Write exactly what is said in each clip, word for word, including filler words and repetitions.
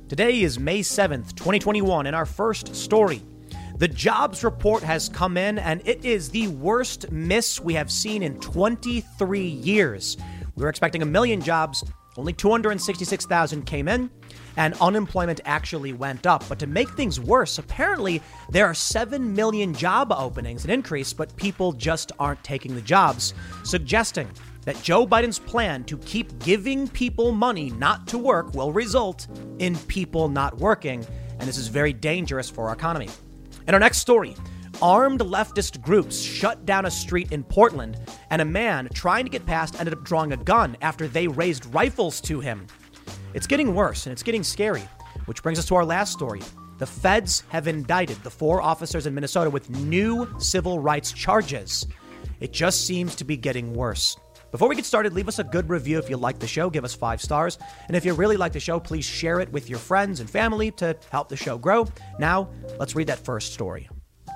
Today is May seventh, twenty twenty-one, and our first story. The jobs report has come in, and it is the worst miss we have seen in twenty-three years. We were expecting a million jobs, only two hundred sixty-six thousand came in, and unemployment actually went up. But to make things worse, apparently there are seven million job openings, an increase, but people just aren't taking the jobs, suggesting that Joe Biden's plan to keep giving people money not to work will result in people not working, and this is very dangerous for our economy. In our next story, armed leftist groups shut down a street in Portland, and a man trying to get past ended up drawing a gun after they raised rifles to him. It's getting worse, and it's getting scary, which brings us to our last story. The feds have indicted the four officers in Minnesota with new civil rights charges. It just seems to be getting worse. Before we get started, leave us a good review if you like the show. Give us five stars. And if you really like the show, please share it with your friends and family to help the show grow. Now, let's read that first story.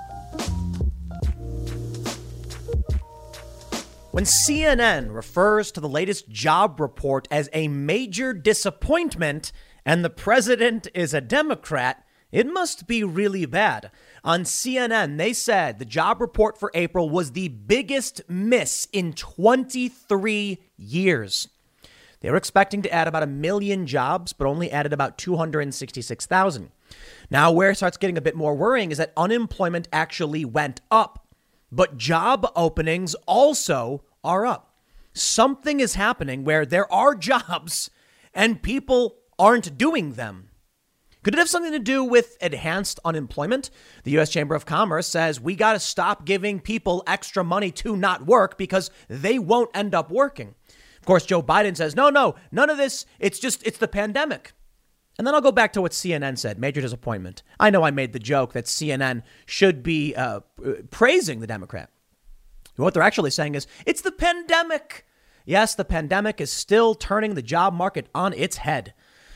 When C N N refers to the latest job report as a major disappointment and the president is a Democrat, it must be really bad. On C N N, they said the job report for April was the biggest miss in twenty-three years. They were expecting to add about a million jobs, but only added about two hundred sixty-six thousand. Now, where it starts getting a bit more worrying is that unemployment actually went up, but job openings also are up. Something is happening where there are jobs and people aren't doing them. Could it have something to do with enhanced unemployment? The U S Chamber of Commerce says we got to stop giving people extra money to not work because they won't end up working. Of course, Joe Biden says, no, no, none of this. It's just it's the pandemic. And then I'll go back to what C N N said. Major disappointment. I know I made the joke that C N N should be uh, praising the Democrat. What they're actually saying is it's the pandemic. Yes, the pandemic is still turning the job market on its head.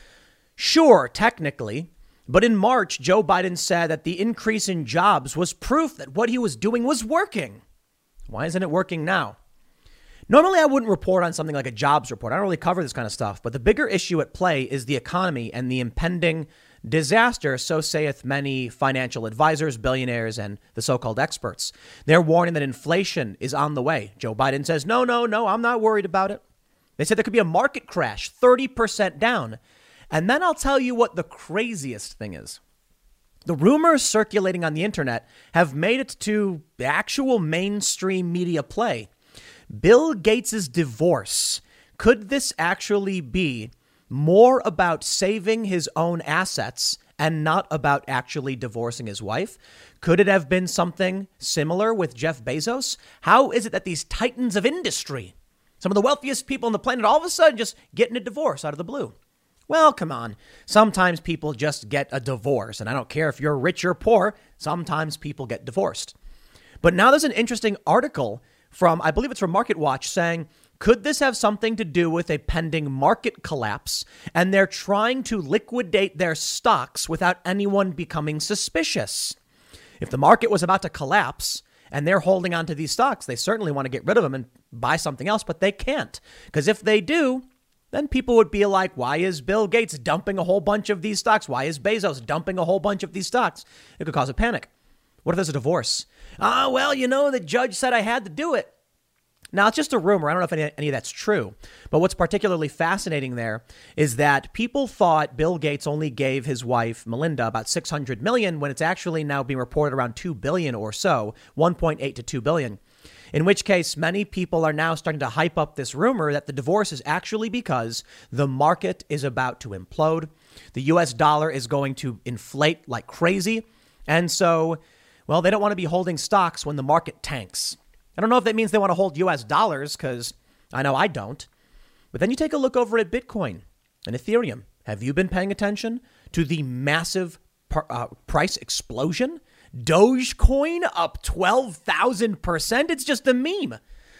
Sure, technically, but in March, Joe Biden said that the increase in jobs was proof that what he was doing was working. Why isn't it working now? Normally, I wouldn't report on something like a jobs report. I don't really cover this kind of stuff. But the bigger issue at play is the economy and the impending disaster, so saith many financial advisors, billionaires, and the so-called experts. They're warning that inflation is on the way. Joe Biden says, no, no, no, I'm not worried about it. They said there could be a market crash, thirty percent down. And then I'll tell you what the craziest thing is. The rumors circulating on the internet have made it to the actual mainstream media play. Bill Gates' divorce. Could this actually be more about saving his own assets and not about actually divorcing his wife? Could it have been something similar with Jeff Bezos? How is it that these titans of industry, some of the wealthiest people on the planet, all of a sudden just getting a divorce out of the blue? Well, come on. Sometimes people just get a divorce, and I don't care if you're rich or poor. Sometimes people get divorced. But now there's an interesting article from, I believe it's from MarketWatch, saying, could this have something to do with a pending market collapse? And they're trying to liquidate their stocks without anyone becoming suspicious. If the market was about to collapse and they're holding on to these stocks, they certainly want to get rid of them and buy something else, but they can't. Because if they do, then people would be like, why is Bill Gates dumping a whole bunch of these stocks? Why is Bezos dumping a whole bunch of these stocks? It could cause a panic. What if there's a divorce? Ah, well, you know, the judge said I had to do it. Now, it's just a rumor. I don't know if any, any of that's true. But what's particularly fascinating there is that people thought Bill Gates only gave his wife, Melinda, about six hundred million dollars when it's actually now being reported around two billion dollars or so, one point eight to two billion dollars. In which case, many people are now starting to hype up this rumor that the divorce is actually because the market is about to implode. The U S dollar is going to inflate like crazy. And so, well, they don't want to be holding stocks when the market tanks. I don't know if that means they want to hold U S dollars, because I know I don't. But then you take a look over at Bitcoin and Ethereum. Have you been paying attention to the massive par- uh, price explosion? Dogecoin up twelve thousand percent. It's just a meme.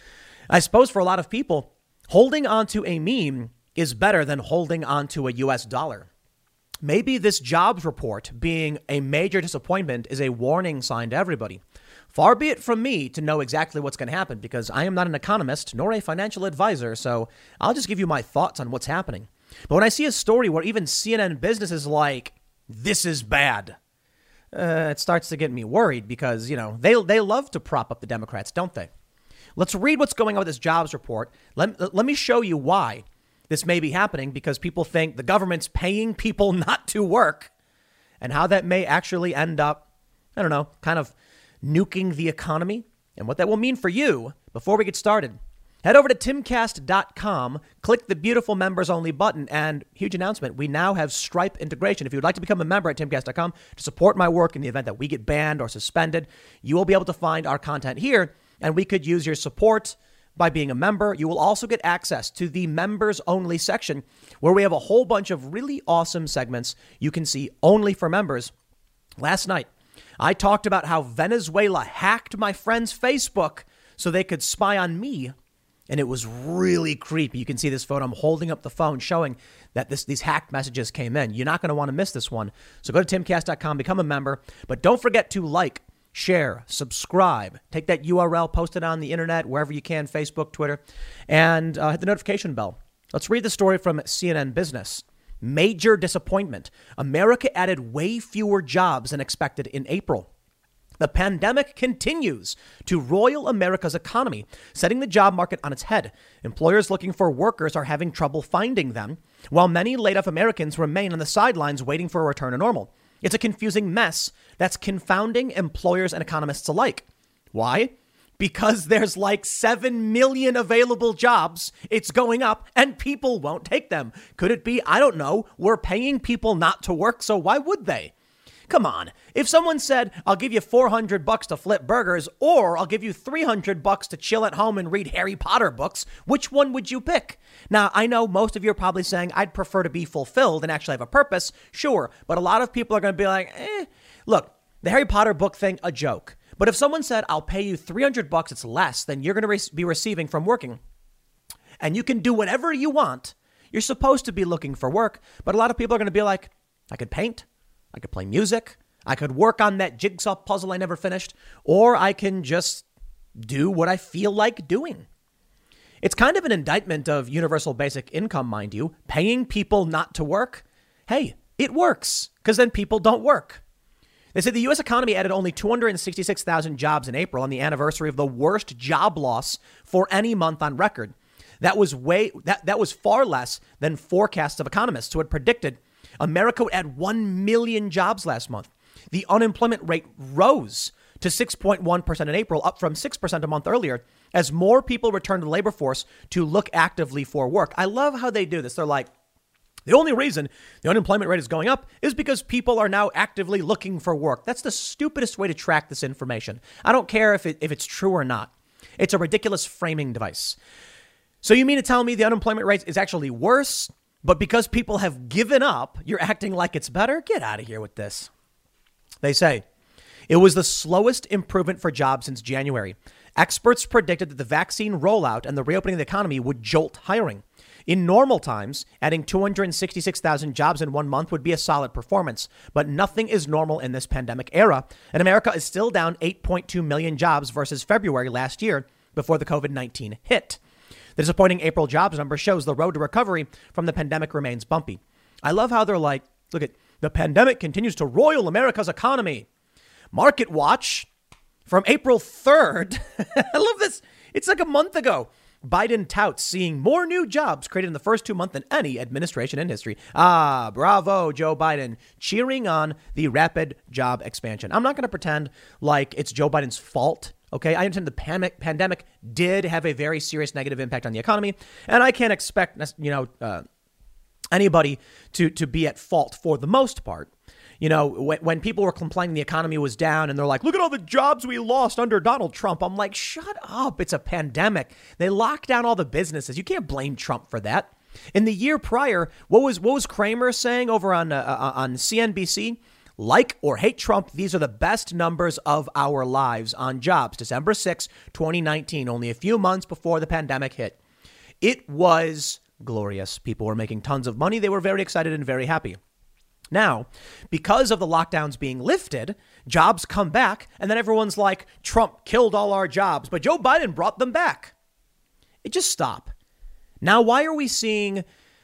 I suppose for a lot of people, holding onto a meme is better than holding onto a U S dollar. Maybe this jobs report being a major disappointment is a warning sign to everybody. Far be it from me to know exactly what's going to happen, because I am not an economist nor a financial advisor. So I'll just give you my thoughts on what's happening. But when I see a story where even C N N Business is like, this is bad, uh, it starts to get me worried because, you know, they they love to prop up the Democrats, don't they? Let's read what's going on with this jobs report. Let, let me show you why this may be happening, because people think the government's paying people not to work and how that may actually end up, I don't know, kind of nuking the economy and what that will mean for you. Before we get started, head over to timcast dot com, click the beautiful members only button, and huge announcement. We now have Stripe integration. If you would like to become a member at timcast dot com to support my work in the event that we get banned or suspended, you will be able to find our content here, and we could use your support by being a member. You will also get access to the members only section, where we have a whole bunch of really awesome segments you can see only for members. Last night, I talked about how Venezuela hacked my friend's Facebook so they could spy on me. And it was really creepy. You can see this photo. I'm holding up the phone showing that this these hacked messages came in. You're not going to want to miss this one. So go to timcast dot com, become a member. But don't forget to like, share, subscribe. Take that U R L, post it on the internet, wherever you can, Facebook, Twitter, and uh, hit the notification bell. Let's read the story from C N N Business. Major disappointment. America added way fewer jobs than expected in April. The pandemic continues to roil America's economy, setting the job market on its head. Employers looking for workers are having trouble finding them, while many laid-off Americans remain on the sidelines waiting for a return to normal. It's a confusing mess that's confounding employers and economists alike. Why? Because there's like seven million available jobs. It's going up and people won't take them. Could it be? I don't know. We're paying people not to work, so why would they? Come on. If someone said, I'll give you four hundred bucks to flip burgers, or I'll give you three hundred bucks to chill at home and read Harry Potter books, which one would you pick? Now, I know most of you are probably saying I'd prefer to be fulfilled and actually have a purpose. Sure. But a lot of people are going to be like, eh, look, the Harry Potter book thing, a joke. But if someone said, I'll pay you three hundred bucks, it's less than you're going to re- be receiving from working, and you can do whatever you want, you're supposed to be looking for work. But a lot of people are going to be like, I could paint. I could play music. I could work on that jigsaw puzzle I never finished, or I can just do what I feel like doing. It's kind of an indictment of universal basic income, mind you, paying people not to work. Hey, it works because then people don't work. They say the U S economy added only two hundred sixty-six thousand jobs in April on the anniversary of the worst job loss for any month on record. That was way that, that was far less than forecasts of economists who had predicted America would add one million jobs last month. The unemployment rate rose to six point one percent in April, up from six percent a month earlier, as more people return to the labor force to look actively for work. I love how they do this. They're like, the only reason the unemployment rate is going up is because people are now actively looking for work. That's the stupidest way to track this information. I don't care if it, if it's true or not. It's a ridiculous framing device. So you mean to tell me the unemployment rate is actually worse, but because people have given up, you're acting like it's better? Get out of here with this. They say it was the slowest improvement for jobs since January. Experts predicted that the vaccine rollout and the reopening of the economy would jolt hiring. In normal times, adding two hundred sixty-six thousand jobs in one month would be a solid performance, but nothing is normal in this pandemic era, and America is still down eight point two million jobs versus February last year before the covid nineteen hit. The disappointing April jobs number shows the road to recovery from the pandemic remains bumpy. I love how they're like, look at the pandemic continues to roil America's economy. Market Watch from April third. I love this. It's like a month ago. Biden touts seeing more new jobs created in the first two months than any administration in history. Ah, bravo, Joe Biden, cheering on the rapid job expansion. I'm not going to pretend like it's Joe Biden's fault. OK, I understand the pandemic, pandemic did have a very serious negative impact on the economy, and I can't expect, you know, uh, anybody to to be at fault for the most part. You know, when, when people were complaining the economy was down and they're like, look at all the jobs we lost under Donald Trump. I'm like, shut up. It's a pandemic. They locked down all the businesses. You can't blame Trump for that. In the year prior, what was what was Kramer saying over on uh, on C N B C? Like or hate Trump, these are the best numbers of our lives on jobs. December sixth, twenty nineteen, only a few months before the pandemic hit. It was glorious. People were making tons of money. They were very excited and very happy. Now, because of the lockdowns being lifted, jobs come back, and then everyone's like, Trump killed all our jobs, but Joe Biden brought them back. It just stop. Now, why are we seeing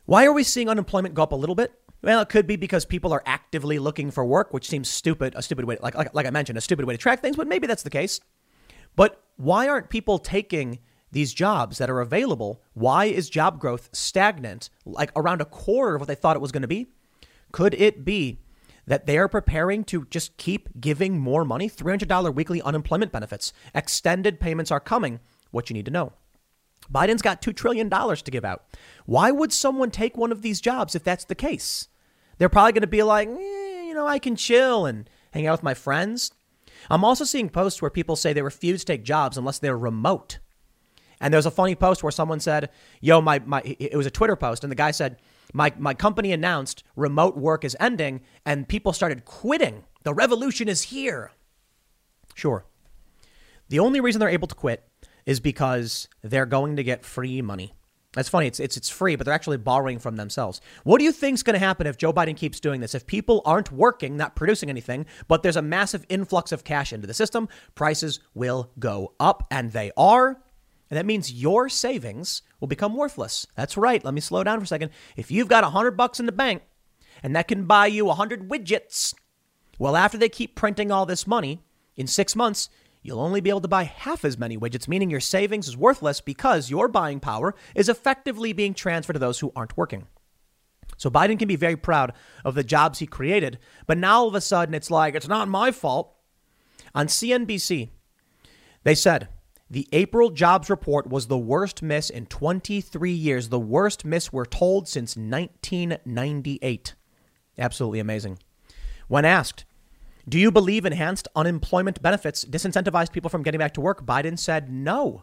Why are we seeing unemployment go up a little bit? Well, it could be because people are actively looking for work, which seems stupid, a stupid way, like, like, like I mentioned, a stupid way to track things, but maybe that's the case. But why aren't people taking these jobs that are available? Why is job growth stagnant, like around a quarter of what they thought it was going to be? Could it be that they are preparing to just keep giving more money? three hundred dollars weekly unemployment benefits. Extended payments are coming. What you need to know. Biden's got two trillion dollars to give out. Why would someone take one of these jobs if that's the case? They're probably going to be like, eh, you know, I can chill and hang out with my friends. I'm also seeing posts where people say they refuse to take jobs unless they're remote. And there's a funny post where someone said, yo, my, my, it was a Twitter post. And the guy said, my, my company announced remote work is ending and people started quitting. The revolution is here. Sure. The only reason they're able to quit is because they're going to get free money. That's funny. It's, it's, it's free, but they're actually borrowing from themselves. What do you think's going to happen if Joe Biden keeps doing this? If people aren't working, not producing anything, but there's a massive influx of cash into the system, prices will go up, and they are. And that means your savings will become worthless. That's right. Let me slow down for a second. If you've got a hundred bucks in the bank and that can buy you a hundred widgets, well, after they keep printing all this money in six months, you'll only be able to buy half as many widgets, meaning your savings is worthless because your buying power is effectively being transferred to those who aren't working. So Biden can be very proud of the jobs he created, but now all of a sudden it's like, it's not my fault. On C N B C, they said the April jobs report was the worst miss in twenty-three years, the worst miss we're told since nineteen ninety-eight. Absolutely amazing. When asked, do you believe enhanced unemployment benefits disincentivized people from getting back to work? Biden said no.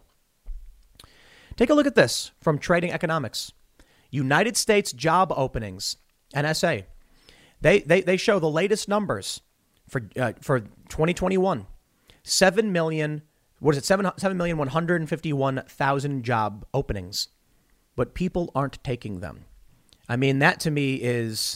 Take a look at this from Trading Economics. United States job openings, N S A. They they, they show the latest numbers for uh, for twenty twenty-one. Seven million. What is it? Seven seven million one hundred fifty-one thousand job openings, but people aren't taking them. I mean, that to me is.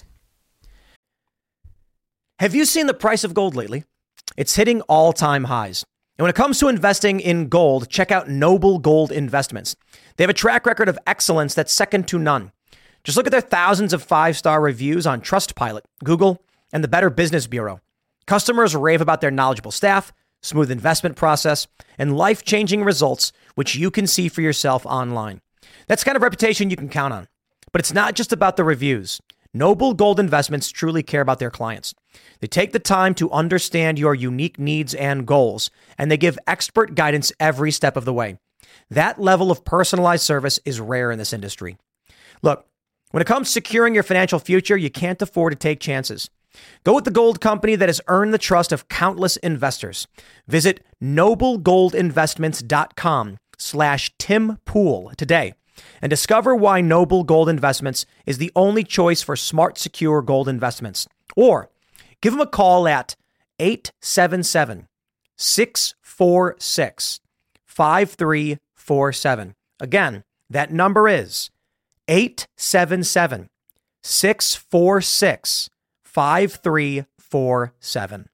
Have you seen the price of gold lately? It's hitting all-time highs. And when it comes to investing in gold, check out Noble Gold Investments. They have a track record of excellence that's second to none. Just look at their thousands of five-star reviews on Trustpilot, Google, and the Better Business Bureau. Customers rave about their knowledgeable staff, smooth investment process, and life-changing results, which you can see for yourself online. That's the kind of reputation you can count on. But it's not just about the reviews. Noble Gold Investments truly care about their clients. They take the time to understand your unique needs and goals, and they give expert guidance every step of the way. That level of personalized service is rare in this industry. Look, when it comes to securing your financial future, you can't afford to take chances. Go with the gold company that has earned the trust of countless investors. Visit noblegoldinvestments.com slash Tim Pool today and discover why Noble Gold Investments is the only choice for smart, secure gold investments. Or give them a call at eight seven seven, six four six, five three four seven. Again, that number is eight seven seven, six four six, five three four seven.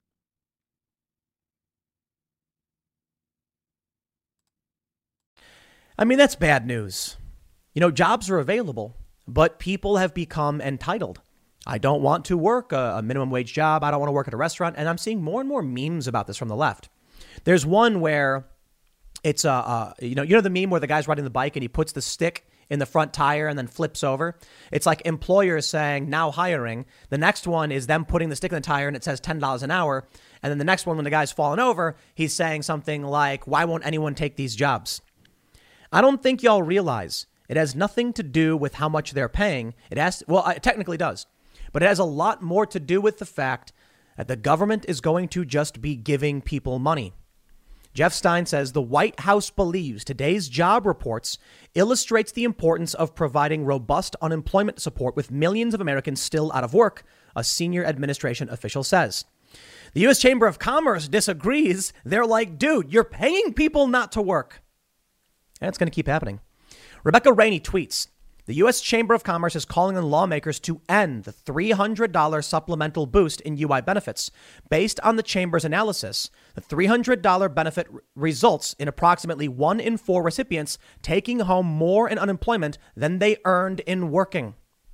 I mean, that's bad news. You know, jobs are available, but people have become entitled. I don't want to work a, a minimum wage job. I don't want to work at a restaurant. And I'm seeing more and more memes about this from the left. There's one where it's, uh, uh, you know, you know the meme where the guy's riding the bike and he puts the stick in the front tire and then flips over. It's like employers saying now hiring. The next one is them putting the stick in the tire and it says ten dollars an hour. And then the next one, when the guy's falling over, he's saying something like, why won't anyone take these jobs? I don't think y'all realize it has nothing to do with how much they're paying. It has, well, it technically does, but it has a lot more to do with the fact that the government is going to just be giving people money. Jeff Stein says the White House believes today's job reports illustrates the importance of providing robust unemployment support with millions of Americans still out of work, a senior administration official says. The U S Chamber of Commerce disagrees. They're like, dude, you're paying people not to work. And it's going to keep happening. Rebecca Rainey tweets, the U S Chamber of Commerce is calling on lawmakers to end the three hundred dollars supplemental boost in U I benefits. Based on the chamber's analysis, the three hundred dollars benefit r- results in approximately one in four recipients taking home more in unemployment than they earned in working.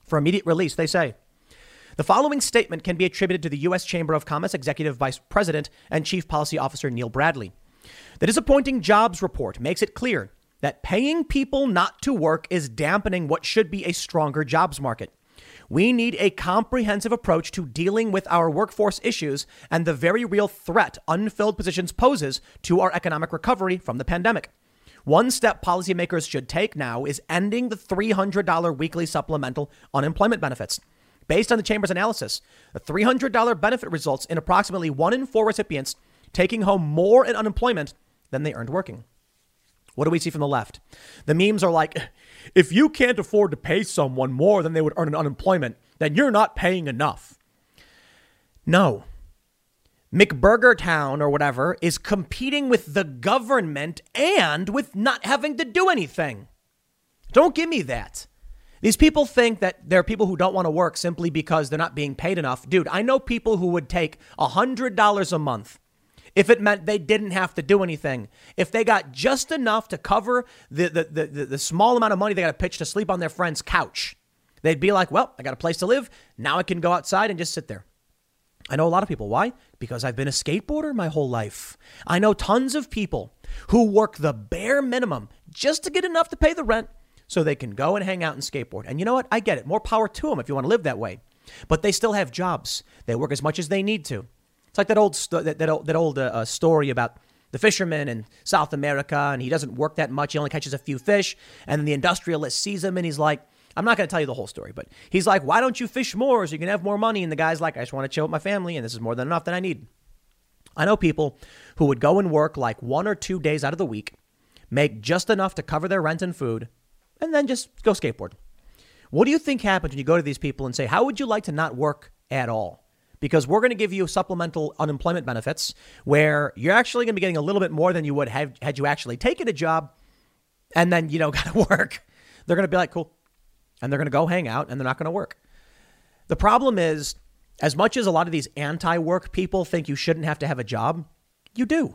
for immediate release, they say. The following statement can be attributed to the U S Chamber of Commerce Executive Vice President and Chief Policy Officer Neil Bradley. The disappointing jobs report makes it clear that paying people not to work is dampening what should be a stronger jobs market. We need a comprehensive approach to dealing with our workforce issues and the very real threat unfilled positions poses to our economic recovery from the pandemic. One step policymakers should take now is ending the three hundred dollars weekly supplemental unemployment benefits. Based on the Chamber's analysis, the three hundred dollars benefit results in approximately one in four recipients taking home more in unemployment than they earned working. What do we see from the left? The memes are like, if you can't afford to pay someone more than they would earn in unemployment, then you're not paying enough. No. McBurgertown or whatever is competing with the government and with not having to do anything. Don't give me that. These people think that there are people who don't want to work simply because they're not being paid enough. Dude, I know people who would take one hundred dollars a month if it meant they didn't have to do anything. If they got just enough to cover the, the, the, the, the small amount of money they got to pitch to sleep on their friend's couch, they'd be like, well, I got a place to live. Now I can go outside and just sit there. I know a lot of people. Why? Because I've been a skateboarder my whole life. I know tons of people who work the bare minimum just to get enough to pay the rent so they can go and hang out and skateboard. And you know what? I get it. More power to them if you want to live that way. But they still have jobs. They work as much as they need to. It's like that old sto- that, that old, that old uh, story about the fisherman in South America, and he doesn't work that much. He only catches a few fish. And then the industrialist sees him and he's like, I'm not going to tell you the whole story, but he's like, why don't you fish more so you can have more money? And the guy's like, I just want to chill with my family, and this is more than enough that I need. I know people who would go and work like one or two days out of the week, make just enough to cover their rent and food, and then just go skateboard. What do you think happens when you go to these people and say, how would you like to not work at all? Because we're going to give you supplemental unemployment benefits where you're actually going to be getting a little bit more than you would have had you actually taken a job, and then you don't got to work. They're going to be like, cool. And they're going to go hang out and they're not going to work. The problem is, as much as a lot of these anti-work people think you shouldn't have to have a job, you do.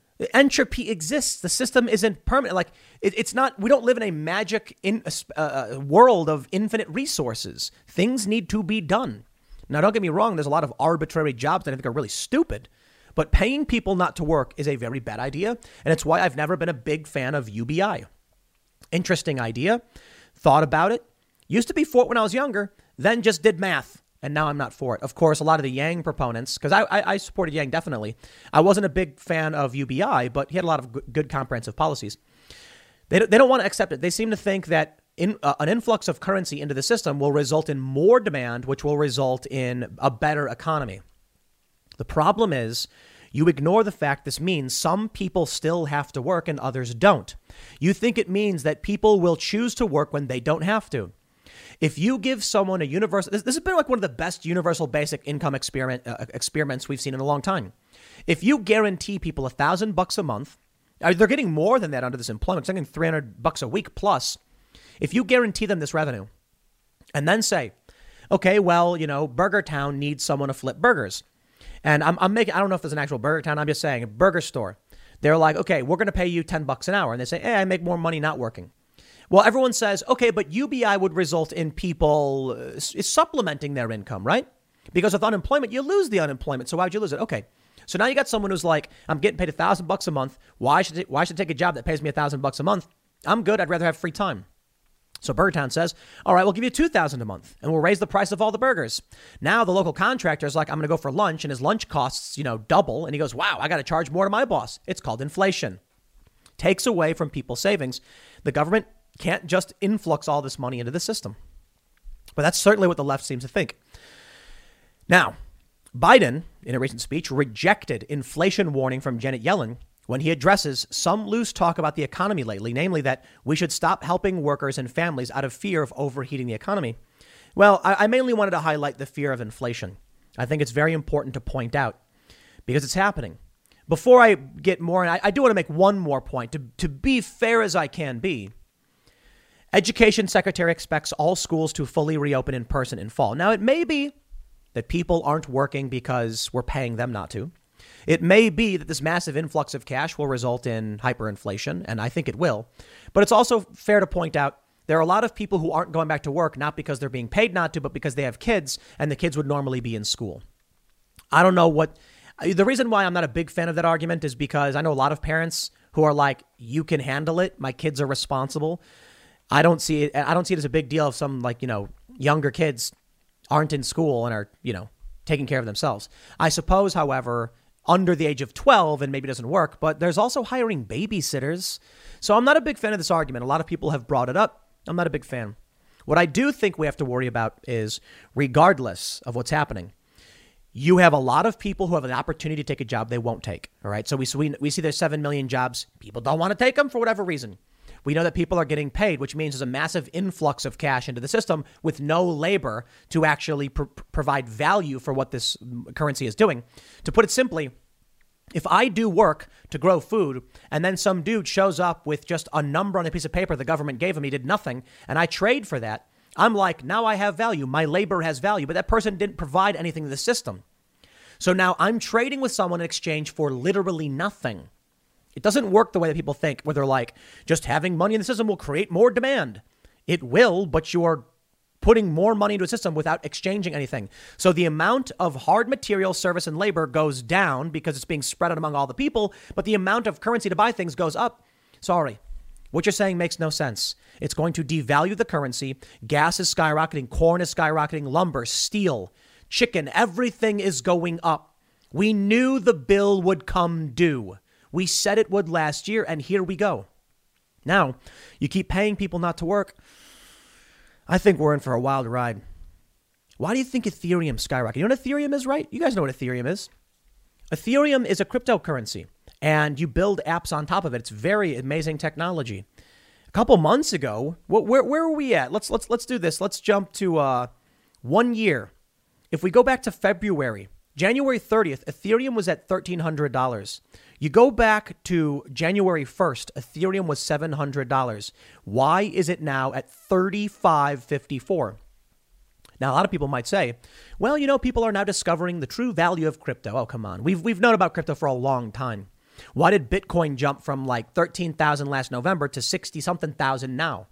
Entropy exists. The system isn't permanent. Like it, it's not, we don't live in a magic in, uh, world of infinite resources. Things need to be done. Now, don't get me wrong. There's a lot of arbitrary jobs that I think are really stupid, but paying people not to work is a very bad idea. And it's why I've never been a big fan of U B I. Interesting idea. Thought about it. Used to be for it when I was younger, then just did math, and now I'm not for it. Of course, a lot of the Yang proponents, because I, I, I supported Yang definitely. I wasn't a big fan of U B I, but he had a lot of good, good comprehensive policies. They, they don't want to accept it. They seem to think that in, uh, an influx of currency into the system will result in more demand, which will result in a better economy. The problem is, you ignore the fact this means some people still have to work and others don't. You think it means that people will choose to work when they don't have to. If you give someone a universal, this, this has been like one of the best universal basic income experiment uh, experiments we've seen in a long time. If you guarantee people a thousand bucks a month, uh, they're getting more than that under this employment. They're getting three hundred bucks a week plus. If you guarantee them this revenue and then say, okay, well, you know, Burger Town needs someone to flip burgers. And I'm, I'm making, I don't know if there's an actual Burger Town. I'm just saying a burger store. They're like, okay, we're going to pay you ten bucks an hour. And they say, hey, I make more money not working. Well, everyone says, okay, but U B I would result in people uh, supplementing their income, right? Because with unemployment, you lose the unemployment. So why'd you lose it? Okay. So now you got someone who's like, I'm getting paid a thousand bucks a month. Why should, why should I take a job that pays me a thousand bucks a month? I'm good. I'd rather have free time. So Burgertown says, all right, we'll give you two thousand a month and we'll raise the price of all the burgers. Now the local contractor is like, I'm going to go for lunch, and his lunch costs, you know, double. And he goes, wow, I got to charge more to my boss. It's called inflation. Takes away from people's savings. The government can't just influx all this money into the system. But that's certainly what the left seems to think. Now, Biden, in a recent speech, rejected inflation warning from Janet Yellen when he addresses some loose talk about the economy lately, namely that we should stop helping workers and families out of fear of overheating the economy. Well, I, I mainly wanted to highlight the fear of inflation. I think it's very important to point out because it's happening. Before I get more, and I, I do want to make one more point, to, to be fair as I can be. Education Secretary expects all schools to fully reopen in person in fall. Now, it may be that people aren't working because we're paying them not to. It may be that this massive influx of cash will result in hyperinflation, and I think it will. But it's also fair to point out there are a lot of people who aren't going back to work, not because they're being paid not to, but because they have kids and the kids would normally be in school. I don't know what the reason why I'm not a big fan of that argument is because I know a lot of parents who are like, you can handle it. My kids are responsible. I don't see it. I don't see it as a big deal if some like, you know, younger kids aren't in school and are, you know, taking care of themselves. I suppose, however, under the age of twelve, and maybe it doesn't work, but there's also hiring babysitters. So I'm not a big fan of this argument. A lot of people have brought it up. I'm not a big fan. What I do think we have to worry about is, regardless of what's happening, you have a lot of people who have an opportunity to take a job they won't take. All right. So we, so we, we see there's seven million jobs. People don't want to take them for whatever reason. We know that people are getting paid, which means there's a massive influx of cash into the system with no labor to actually pr- provide value for what this currency is doing. To put it simply, if I do work to grow food and then some dude shows up with just a number on a piece of paper the government gave him, he did nothing, and I trade for that, I'm like, now I have value. My labor has value, but that person didn't provide anything to the system. So now I'm trading with someone in exchange for literally nothing. It doesn't work the way that people think, where they're like, just having money in the system will create more demand. It will, but you're putting more money into a system without exchanging anything. So the amount of hard material, service, and labor goes down because it's being spread out among all the people, but the amount of currency to buy things goes up. Sorry. What you're saying makes no sense. It's going to devalue the currency. Gas is skyrocketing. Corn is skyrocketing. Lumber, steel, chicken, everything is going up. We knew the bill would come due. We said it would last year, and here we go. Now, you keep paying people not to work. I think we're in for a wild ride. Why do you think Ethereum skyrocketed? You know what Ethereum is, right? You guys know what Ethereum is. Ethereum is a cryptocurrency, and you build apps on top of it. It's very amazing technology. A couple months ago, where where, where were we at? Let's let's let's do this. Let's jump to uh, one year. If we go back to February, January thirtieth, Ethereum was at thirteen hundred dollars. You go back to January first, Ethereum was seven hundred dollars. Why is it now at thirty-five fifty-four? Now, a lot of people might say, well, you know, people are now discovering the true value of crypto. Oh, come on. We've we've known about crypto for a long time. Why did Bitcoin jump from like thirteen thousand last November to sixty something thousand now?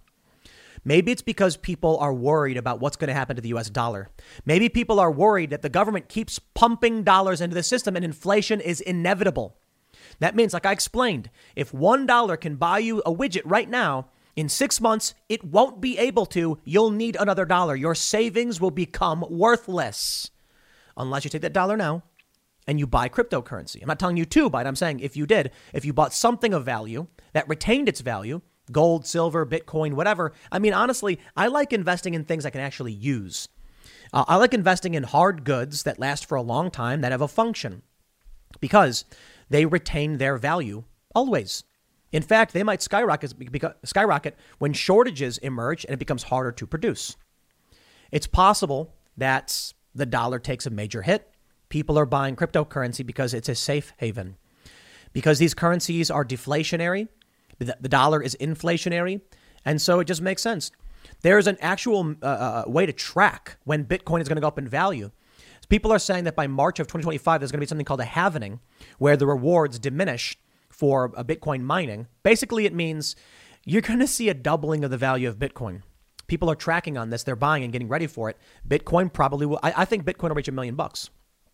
Maybe it's because people are worried about what's going to happen to the U S dollar. Maybe people are worried that the government keeps pumping dollars into the system and inflation is inevitable. That means, like I explained, if one dollar can buy you a widget right now, in six months, it won't be able to. You'll need another dollar. Your savings will become worthless unless you take that dollar now and you buy cryptocurrency. I'm not telling you to buy it. I'm saying if you did, if you bought something of value that retained its value, gold, silver, Bitcoin, whatever. I mean, honestly, I like investing in things I can actually use. Uh, I like investing in hard goods that last for a long time, that have a function, because they retain their value always. In fact, they might skyrocket, skyrocket when shortages emerge and it becomes harder to produce. It's possible that the dollar takes a major hit. People are buying cryptocurrency because it's a safe haven. Because these currencies are deflationary, the dollar is inflationary, and so it just makes sense. There's an actual uh, way to track when Bitcoin is going to go up in value. People are saying that by March of twenty twenty-five, there's going to be something called a halvening, where the rewards diminish for a Bitcoin mining. Basically, it means you're going to see a doubling of the value of Bitcoin. People are tracking on this. They're buying and getting ready for it. Bitcoin probably will. I, I think Bitcoin will reach a million bucks.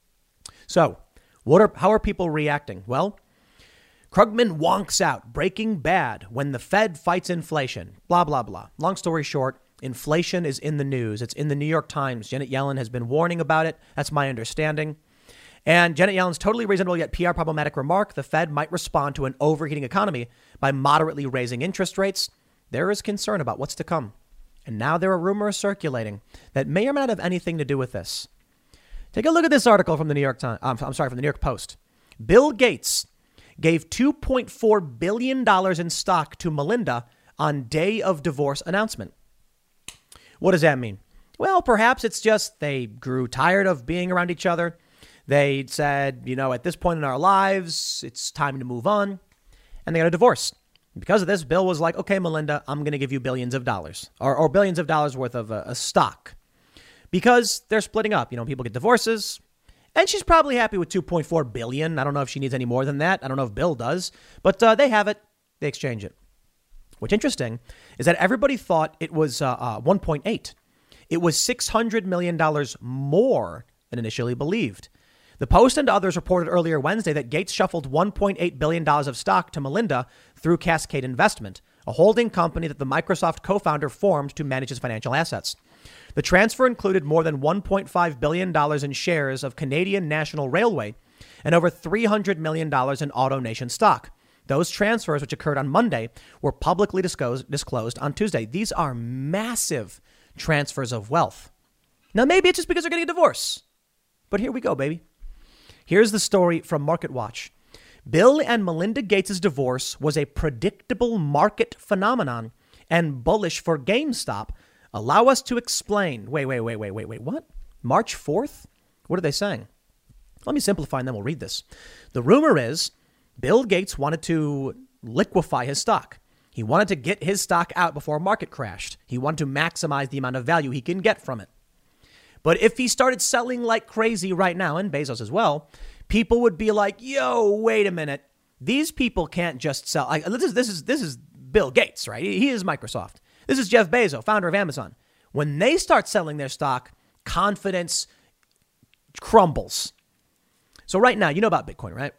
So what are how are people reacting? Well, Krugman wonks out. Breaking Bad, when the Fed fights inflation. Blah, blah, blah. Long story short, inflation is in the news. It's in the New York Times. Janet Yellen has been warning about it. That's my understanding. And Janet Yellen's totally reasonable yet P R problematic remark, the Fed might respond to an overheating economy by moderately raising interest rates. There is concern about what's to come. And now there are rumors circulating that may or may not have anything to do with this. Take a look at this article from the New York Times. Um, I'm sorry, from the New York Post. Bill Gates gave two point four billion dollars in stock to Melinda on day of divorce announcement. What does that mean? Well, perhaps it's just they grew tired of being around each other. They said, you know, at this point in our lives, it's time to move on. And they got a divorce. Because of this, Bill was like, okay, Melinda, I'm going to give you billions of dollars or, or billions of dollars worth of a, a stock, because they're splitting up. You know, people get divorces, and she's probably happy with two point four billion. I don't know if she needs any more than that. I don't know if Bill does, but uh, they have it. They exchange it. What's interesting is that everybody thought it was uh, uh, one point eight. It was six hundred million dollars more than initially believed. The Post and others reported earlier Wednesday that Gates shuffled one point eight billion dollars of stock to Melinda through Cascade Investment, a holding company that the Microsoft co-founder formed to manage his financial assets. The transfer included more than one point five billion dollars in shares of Canadian National Railway and over three hundred million dollars in AutoNation stock. Those transfers, which occurred on Monday, were publicly disclosed, disclosed on Tuesday. These are massive transfers of wealth. Now, maybe it's just because they're getting a divorce. But here we go, baby. Here's the story from MarketWatch. Bill and Melinda Gates' divorce was a predictable market phenomenon and bullish for GameStop. Allow us to explain. Wait, wait, wait, wait, wait, wait. What? March fourth? What are they saying? Let me simplify and then we'll read this. The rumor is Bill Gates wanted to liquefy his stock. He wanted to get his stock out before market crashed. He wanted to maximize the amount of value he can get from it. But if he started selling like crazy right now, and Bezos as well, people would be like, yo, wait a minute. These people can't just sell. Like, this is this is this is Bill Gates, right? He is Microsoft. This is Jeff Bezos, founder of Amazon. When they start selling their stock, confidence crumbles. So right now, you know about Bitcoin, right?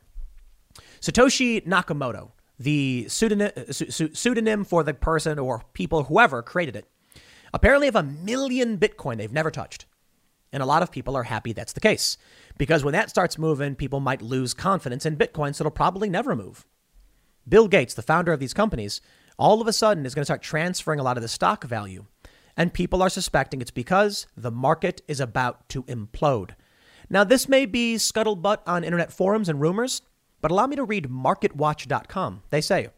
Satoshi Nakamoto, the pseudonym, pseudonym for the person or people, whoever created it, apparently have a million Bitcoin they've never touched. And a lot of people are happy that's the case, because when that starts moving, people might lose confidence in Bitcoin, so it'll probably never move. Bill Gates, the founder of these companies, all of a sudden is going to start transferring a lot of the stock value. And people are suspecting it's because the market is about to implode. Now, this may be scuttlebutt on internet forums and rumors, but allow me to read market watch dot com. They say,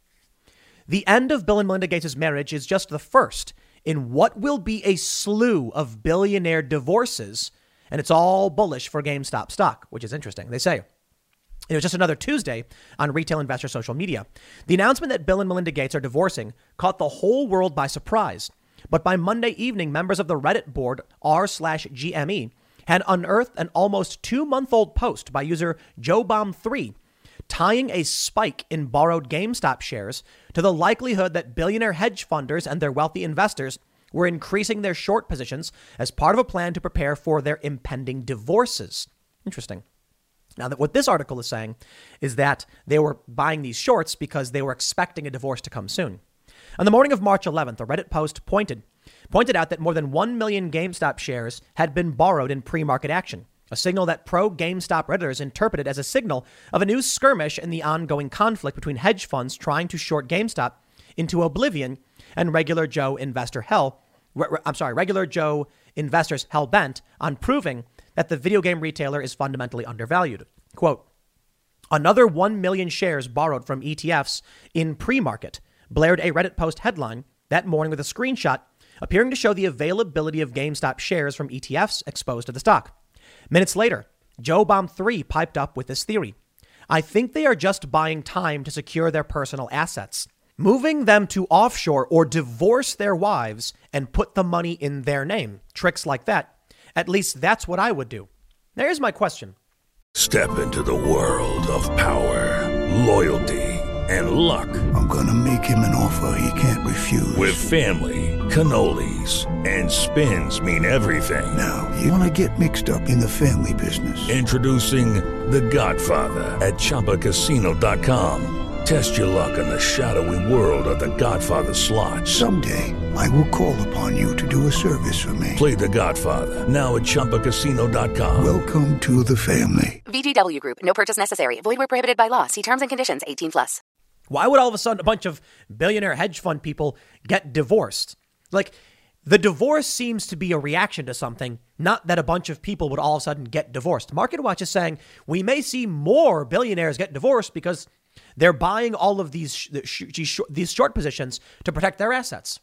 the end of Bill and Melinda Gates' marriage is just the first in what will be a slew of billionaire divorces, and it's all bullish for GameStop stock, which is interesting. They say it was just another Tuesday on retail investor social media. The announcement that Bill and Melinda Gates are divorcing caught the whole world by surprise. But by Monday evening, members of the Reddit board r slash GME had unearthed an almost two-month-old post by user Joe Bomb three, tying a spike in borrowed GameStop shares to the likelihood that billionaire hedge funders and their wealthy investors were increasing their short positions as part of a plan to prepare for their impending divorces. Interesting. Now, that what this article is saying is that they were buying these shorts because they were expecting a divorce to come soon. On the morning of March eleventh, a Reddit post pointed pointed out that more than one million GameStop shares had been borrowed in pre-market action, a signal that pro-GameStop Redditors interpreted as a signal of a new skirmish in the ongoing conflict between hedge funds trying to short GameStop into oblivion and regular Joe investor hell. Re- re- I'm sorry, regular Joe investors hell bent on proving that the video game retailer is fundamentally undervalued. Quote, another one million shares borrowed from E T Fs in pre-market, blared a Reddit post headline that morning with a screenshot appearing to show the availability of GameStop shares from E T Fs exposed to the stock. Minutes later, Joe Bomb three piped up with this theory. I think they are just buying time to secure their personal assets, moving them to offshore or divorce their wives and put the money in their name. Tricks like that. At least that's what I would do. There's my question. Step into the world of power, loyalty, and luck. I'm gonna make him an offer he can't refuse. With family, cannolis, and spins mean everything. Now, you wanna get mixed up in the family business. Introducing The Godfather at Chumba Casino dot com. Test your luck in the shadowy world of The Godfather slot. Someday, I will call upon you to do a service for me. Play The Godfather, now at Chumba Casino dot com. Welcome to the family. V G W Group. No purchase necessary. Void where prohibited by law. See terms and conditions. eighteen plus. Why would all of a sudden a bunch of billionaire hedge fund people get divorced? Like, the divorce seems to be a reaction to something, not that a bunch of people would all of a sudden get divorced. MarketWatch is saying we may see more billionaires get divorced because they're buying all of these, these short positions to protect their assets.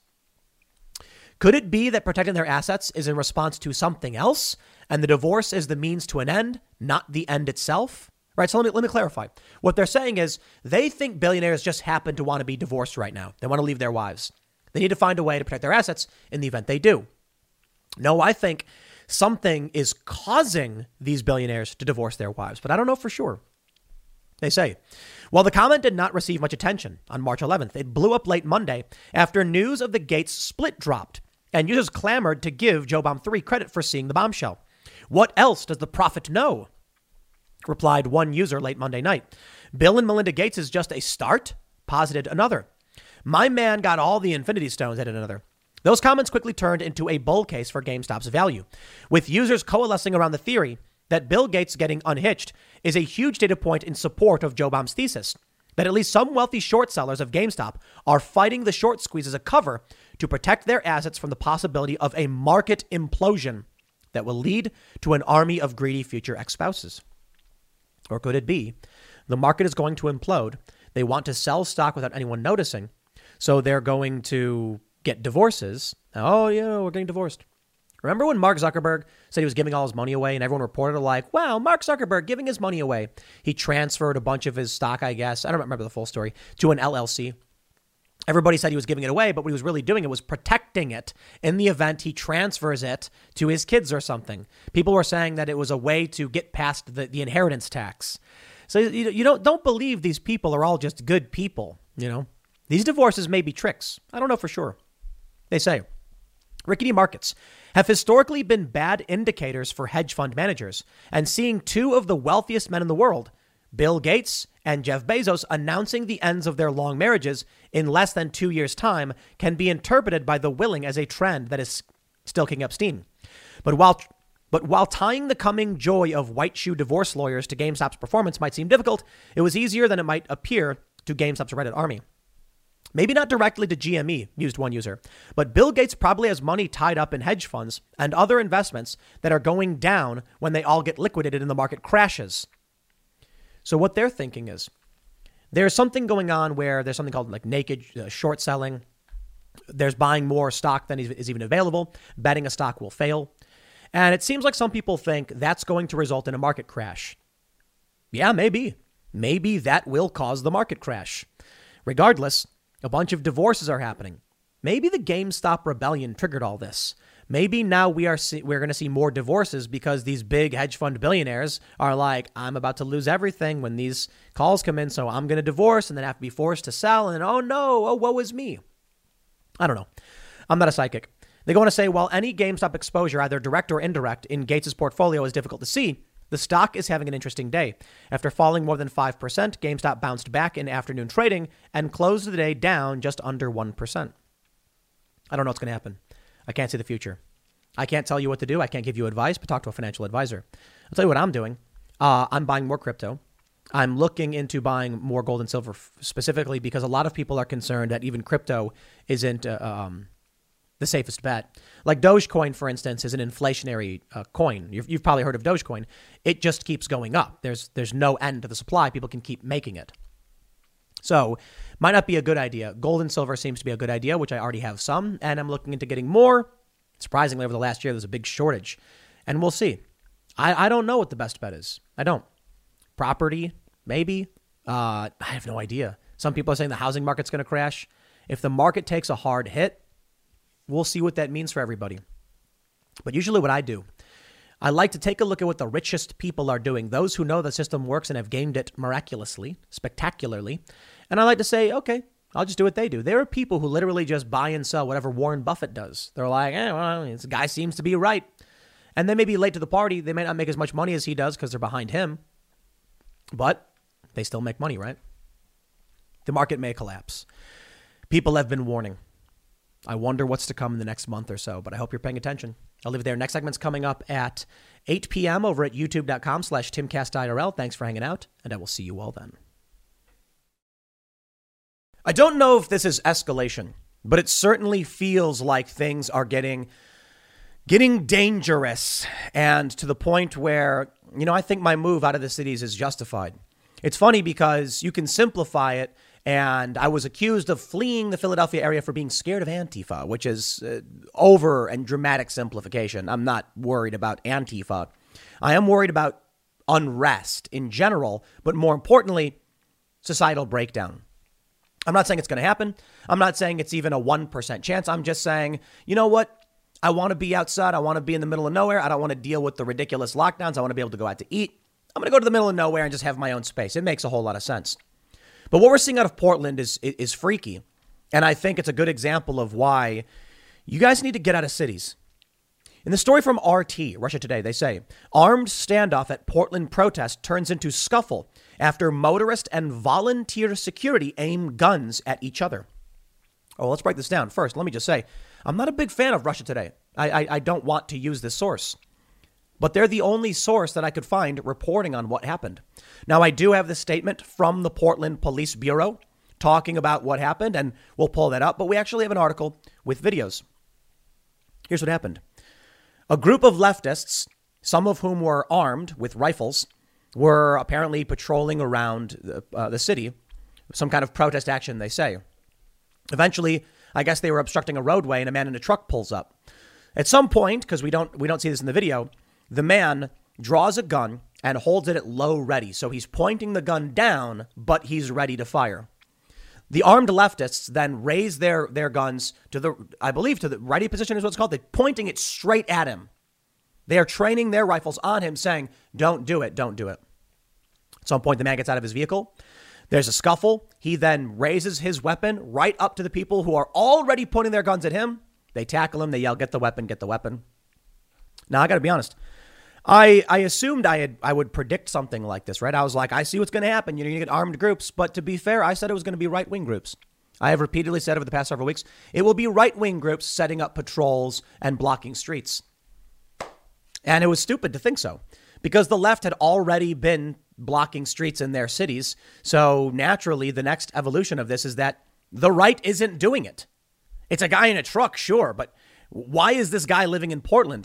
Could it be that protecting their assets is in response to something else and the divorce is the means to an end, not the end itself? Right. So let me let me clarify. What they're saying is they think billionaires just happen to want to be divorced right now. They want to leave their wives. They need to find a way to protect their assets in the event they do. No, I think something is causing these billionaires to divorce their wives, but I don't know for sure. They say. Well, the comment did not receive much attention on March eleventh. It blew up late Monday after news of the Gates split dropped, and users clamored to give Joe Bomb three credit for seeing the bombshell. What else does the prophet know? Replied one user late Monday night. Bill and Melinda Gates is just a start? Posited another. My man got all the Infinity Stones, added another. Those comments quickly turned into a bull case for GameStop's value, with users coalescing around the theory that Bill Gates getting unhitched is a huge data point in support of Joe Bomb's thesis that at least some wealthy short sellers of GameStop are fighting the short squeeze as a cover to protect their assets from the possibility of a market implosion that will lead to an army of greedy future ex-spouses. Or could it be the market is going to implode? They want to sell stock without anyone noticing, so they're going to get divorces. Oh, yeah, we're getting divorced. Remember when Mark Zuckerberg said he was giving all his money away and everyone reported like, wow, Mark Zuckerberg giving his money away. He transferred a bunch of his stock, I guess. I don't remember the full story, to an L L C. Everybody said he was giving it away, but what he was really doing it was protecting it in the event he transfers it to his kids or something. People were saying that it was a way to get past the, the inheritance tax. So you, you don't, don't believe these people are all just good people, you know. These divorces may be tricks. I don't know for sure. They say rickety markets have historically been bad indicators for hedge fund managers, and seeing two of the wealthiest men in the world, Bill Gates and Jeff Bezos, announcing the ends of their long marriages in less than two years' time can be interpreted by the willing as a trend that is still kicking up steam. But while but while tying the coming joy of white shoe divorce lawyers to GameStop's performance might seem difficult, it was easier than it might appear to GameStop's Reddit army. Maybe not directly to G M E, mused one user, but Bill Gates probably has money tied up in hedge funds and other investments that are going down when they all get liquidated and the market crashes. So what they're thinking is there's something going on where there's something called like naked uh, short selling. There's buying more stock than is even available. Betting a stock will fail. And it seems like some people think that's going to result in a market crash. Yeah, maybe. Maybe that will cause the market crash. Regardless, a bunch of divorces are happening. Maybe the GameStop rebellion triggered all this. Maybe now we are see- we're going to see more divorces because these big hedge fund billionaires are like, I'm about to lose everything when these calls come in, so I'm going to divorce and then have to be forced to sell. And oh no, oh, woe is me. I don't know. I'm not a psychic. They go on to say, while any GameStop exposure, either direct or indirect, in Gates' portfolio is difficult to see, the stock is having an interesting day. After falling more than five percent, GameStop bounced back in afternoon trading and closed the day down just under one percent. I don't know what's going to happen. I can't see the future. I can't tell you what to do. I can't give you advice, but talk to a financial advisor. I'll tell you what I'm doing. Uh, I'm buying more crypto. I'm looking into buying more gold and silver f- specifically because a lot of people are concerned that even crypto isn't uh, um, the safest bet. Like Dogecoin, for instance, is an inflationary uh, coin. You've, you've probably heard of Dogecoin. It just keeps going up. There's there's no end to the supply. People can keep making it. So might not be a good idea. Gold and silver seems to be a good idea, which I already have some, and I'm looking into getting more. Surprisingly, over the last year, there's a big shortage, and we'll see. I, I don't know what the best bet is. I don't. Property, maybe. Uh, I have no idea. Some people are saying the housing market's going to crash. If the market takes a hard hit, we'll see what that means for everybody. But usually what I do, I like to take a look at what the richest people are doing, those who know the system works and have gamed it miraculously, spectacularly. And I like to say, okay, I'll just do what they do. There are people who literally just buy and sell whatever Warren Buffett does. They're like, eh, well, this guy seems to be right. And they may be late to the party. They may not make as much money as he does because they're behind him. But they still make money, right? The market may collapse. People have been warning. I wonder what's to come in the next month or so, but I hope you're paying attention. I'll leave it there. Next segment's coming up at eight p.m. over at youtube.com slash timcastirl. Thanks for hanging out, and I will see you all then. I don't know if this is escalation, but it certainly feels like things are getting getting dangerous and to the point where, you know, I think my move out of the cities is justified. It's funny because you can simplify it. And I was accused of fleeing the Philadelphia area for being scared of Antifa, which is uh, over and dramatic simplification. I'm not worried about Antifa. I am worried about unrest in general, but more importantly, societal breakdown. I'm not saying it's going to happen. I'm not saying it's even a one percent chance. I'm just saying, you know what? I want to be outside. I want to be in the middle of nowhere. I don't want to deal with the ridiculous lockdowns. I want to be able to go out to eat. I'm going to go to the middle of nowhere and just have my own space. It makes a whole lot of sense. But what we're seeing out of Portland is is freaky. And I think it's a good example of why you guys need to get out of cities. In the story from R T, Russia Today, they say, armed standoff at Portland protest turns into scuffle after motorist and volunteer security aim guns at each other. Oh, let's break this down. First, let me just say, I'm not a big fan of Russia Today. I, I, I don't want to use this source. But they're the only source that I could find reporting on what happened. Now, I do have the statement from the Portland Police Bureau talking about what happened, and we'll pull that up. But we actually have an article with videos. Here's what happened. A group of leftists, some of whom were armed with rifles, were apparently patrolling around the, uh, the city. Some kind of protest action, they say. Eventually, I guess they were obstructing a roadway and a man in a truck pulls up. At some point, because we don't we don't see this in the video, the man draws a gun and holds it at low ready. So he's pointing the gun down, but he's ready to fire. The armed leftists then raise their, their guns to the, I believe, to the ready position is what it's called. They're pointing it straight at him. They are training their rifles on him, saying, don't do it, don't do it. At some point, the man gets out of his vehicle. There's a scuffle. He then raises his weapon right up to the people who are already pointing their guns at him. They tackle him. They yell, get the weapon, get the weapon. Now, I got to be honest. I, I assumed I had I would predict something like this, right? I was like, I see what's going to happen. You know, you get armed groups. But to be fair, I said it was going to be right wing groups. I have repeatedly said over the past several weeks, it will be right wing groups setting up patrols and blocking streets. And it was stupid to think so because the left had already been blocking streets in their cities. So naturally, the next evolution of this is that the right isn't doing it. It's a guy in a truck, sure. But why is this guy living in Portland?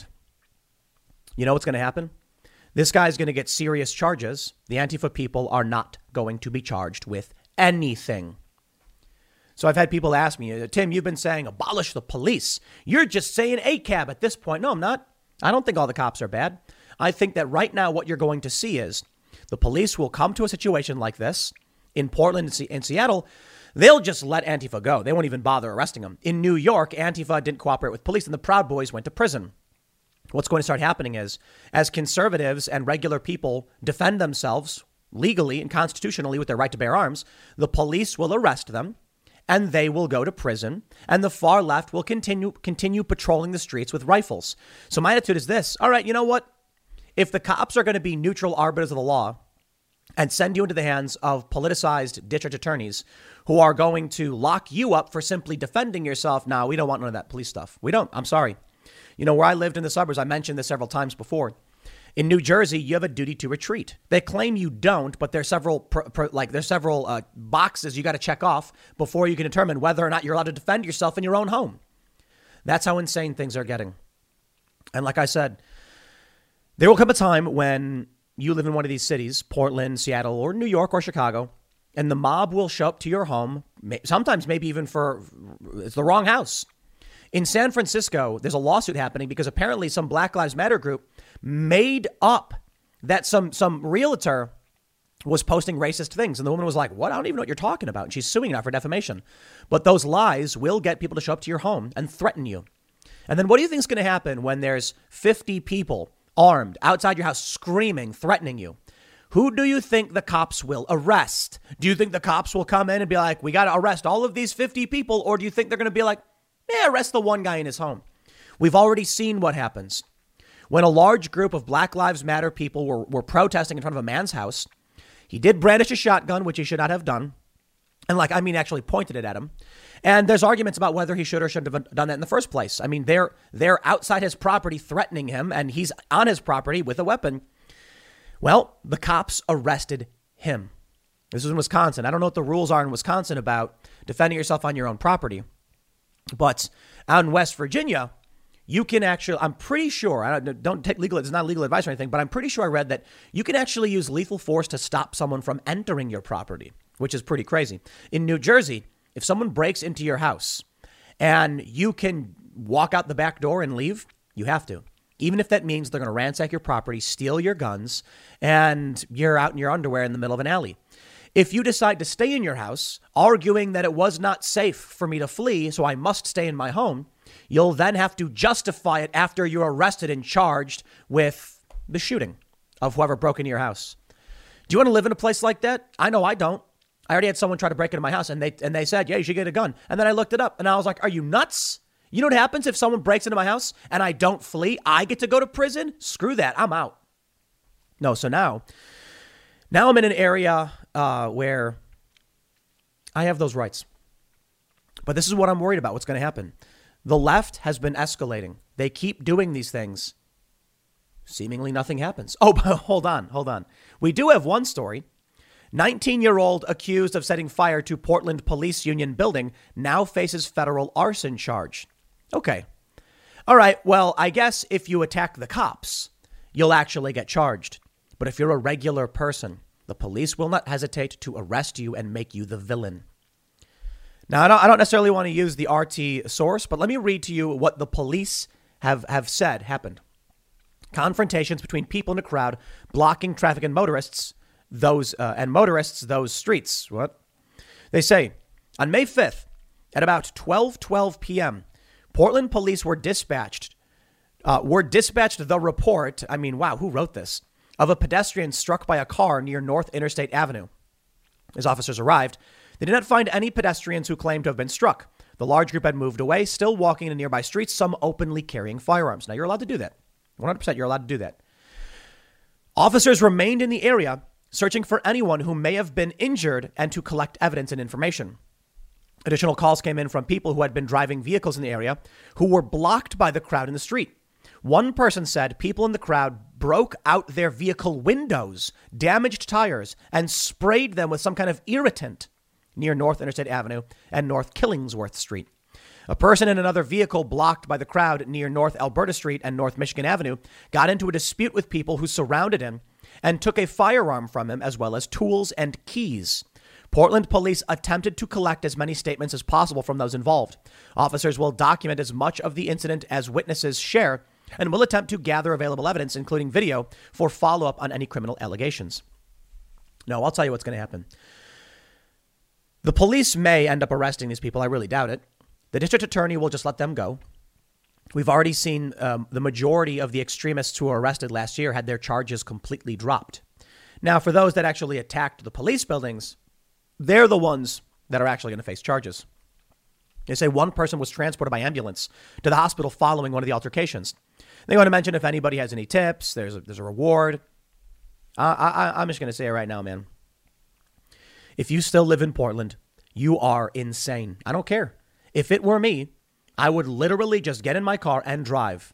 You know what's going to happen? This guy's going to get serious charges. The Antifa people are not going to be charged with anything. So I've had people ask me, Tim, you've been saying abolish the police. You're just saying A C A B at this point. No, I'm not. I don't think all the cops are bad. I think that right now what you're going to see is the police will come to a situation like this in Portland and in Seattle. They'll just let Antifa go. They won't even bother arresting them. In New York, Antifa didn't cooperate with police and the Proud Boys went to prison. What's going to start happening is as conservatives and regular people defend themselves legally and constitutionally with their right to bear arms, the police will arrest them and they will go to prison and the far left will continue continue patrolling the streets with rifles. So my attitude is this. All right, you know what? If the cops are going to be neutral arbiters of the law and send you into the hands of politicized district attorneys who are going to lock you up for simply defending yourself, now we don't want none of that police stuff. We don't. I'm sorry. You know, where I lived in the suburbs, I mentioned this several times before. In New Jersey, you have a duty to retreat. They claim you don't, but there's several pro, pro, like there's several uh, boxes you got to check off before you can determine whether or not you're allowed to defend yourself in your own home. That's how insane things are getting. And like I said, there will come a time when you live in one of these cities, Portland, Seattle, or New York or Chicago, and the mob will show up to your home, sometimes maybe even for it's the wrong house. In San Francisco, there's a lawsuit happening because apparently some Black Lives Matter group made up that some some realtor was posting racist things. And the woman was like, what? I don't even know what you're talking about. And she's suing now for defamation. But those lies will get people to show up to your home and threaten you. And then what do you think is going to happen when there's fifty people armed outside your house screaming, threatening you? Who do you think the cops will arrest? Do you think the cops will come in and be like, we got to arrest all of these fifty people? Or do you think they're going to be like, yeah, arrest the one guy in his home? We've already seen what happens. When a large group of Black Lives Matter people were, were protesting in front of a man's house, he did brandish a shotgun, which he should not have done. And like, I mean, actually pointed it at him. And there's arguments about whether he should or shouldn't have done that in the first place. I mean, they're they're outside his property threatening him and he's on his property with a weapon. Well, the cops arrested him. This was in Wisconsin. I don't know what the rules are in Wisconsin about defending yourself on your own property. But out in West Virginia, you can actually, I'm pretty sure, I don't, don't take legal, it's not legal advice or anything, but I'm pretty sure I read that you can actually use lethal force to stop someone from entering your property, which is pretty crazy. In New Jersey, if someone breaks into your house and you can walk out the back door and leave, you have to. Even if that means they're going to ransack your property, steal your guns, and you're out in your underwear in the middle of an alley. If you decide to stay in your house, arguing that it was not safe for me to flee, so I must stay in my home, you'll then have to justify it after you're arrested and charged with the shooting. of whoever broke into your house. Do you want to live in a place like that? I know I don't. I already had someone try to break into my house and they and they said, yeah, you should get a gun. And then I looked it up and I was like, are you nuts? You know what happens if someone breaks into my house and I don't flee? I get to go to prison? Screw that. I'm out. No, so now, now I'm in an area uh, where I have those rights. But this is what I'm worried about, what's going to happen. The left has been escalating. They keep doing these things. Seemingly nothing happens. Oh, but hold on, hold on. We do have one story. nineteen-year-old accused of setting fire to Portland Police Union building now faces federal arson charge. Okay. All right. Well, I guess if you attack the cops, you'll actually get charged. But if you're a regular person, the police will not hesitate to arrest you and make you the villain. Now, I don't, I don't necessarily want to use the R T source, but let me read to you what the police have, have said happened. Confrontations between people in a crowd blocking traffic and motorists, those uh, and motorists, those streets. What? They say on May fifth at about twelve twelve p.m., Portland police were dispatched, uh, were dispatched the report. I mean, wow, who wrote this? Of a pedestrian struck by a car near North Interstate Avenue. As officers arrived, they did not find any pedestrians who claimed to have been struck. The large group had moved away, still walking in nearby streets, some openly carrying firearms. Now, you're allowed to do that. one hundred percent you're allowed to do that. Officers remained in the area, searching for anyone who may have been injured and to collect evidence and information. Additional calls came in from people who had been driving vehicles in the area who were blocked by the crowd in the street. One person said people in the crowd broke out their vehicle windows, damaged tires, and sprayed them with some kind of irritant near North Interstate Avenue and North Killingsworth Street. A person in another vehicle blocked by the crowd near North Alberta Street and North Michigan Avenue got into a dispute with people who surrounded him and took a firearm from him, as well as tools and keys. Portland police attempted to collect as many statements as possible from those involved. Officers will document as much of the incident as witnesses share and will attempt to gather available evidence, including video, for follow-up on any criminal allegations. No, I'll tell you what's going to happen. The police may end up arresting these people. I really doubt it. The district attorney will just let them go. We've already seen um, the majority of the extremists who were arrested last year had their charges completely dropped. Now, for those that actually attacked the police buildings, they're the ones that are actually going to face charges. They say one person was transported by ambulance to the hospital following one of the altercations. They want to mention if anybody has any tips, there's a, there's a reward. Uh, I, I'm just going to say it right now, man. If you still live in Portland, you are insane. I don't care. If it were me, I would literally just get in my car and drive.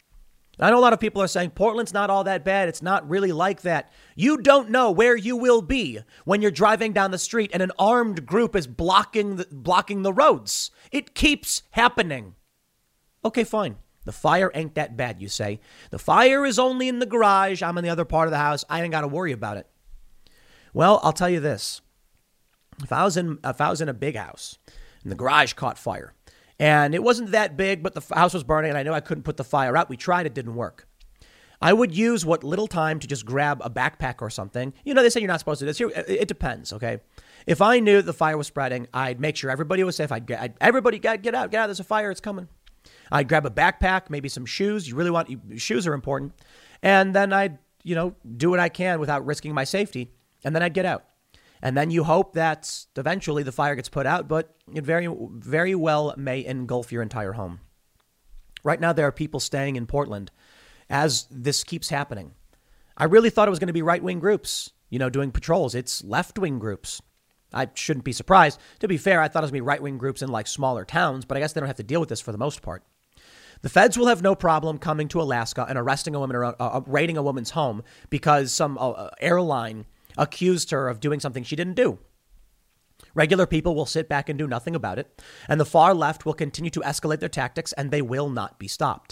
I know a lot of people are saying Portland's not all that bad. It's not really like that. You don't know where you will be when you're driving down the street and an armed group is blocking the, blocking the roads. It keeps happening. Okay, fine. The fire ain't that bad, you say. The fire is only in the garage. I'm in the other part of the house. I ain't got to worry about it. Well, I'll tell you this. If I was in, if I was in a big house and the garage caught fire, and it wasn't that big, but the house was burning and I knew I couldn't put the fire out. We tried, it didn't work. I would use what little time to just grab a backpack or something. You know, they say you're not supposed to do this. Here, it depends, okay? If I knew the fire was spreading, I'd make sure everybody was safe. I'd get, I'd, everybody got get out, get out. There's a fire, it's coming. I'd grab a backpack, maybe some shoes. You really want, you, shoes are important. And then I'd, you know, do what I can without risking my safety. And then I'd get out. And then you hope that eventually the fire gets put out, but it very, very well may engulf your entire home. Right now, there are people staying in Portland as this keeps happening. I really thought it was going to be right-wing groups, you know, doing patrols. It's left-wing groups. I shouldn't be surprised. To be fair, I thought it was going to be right-wing groups in like smaller towns, but I guess they don't have to deal with this for the most part. The feds will have no problem coming to Alaska and arresting a woman or uh, raiding a woman's home because some uh, airline accused her of doing something she didn't do. Regular people will sit back and do nothing about it, and the far left will continue to escalate their tactics, and they will not be stopped.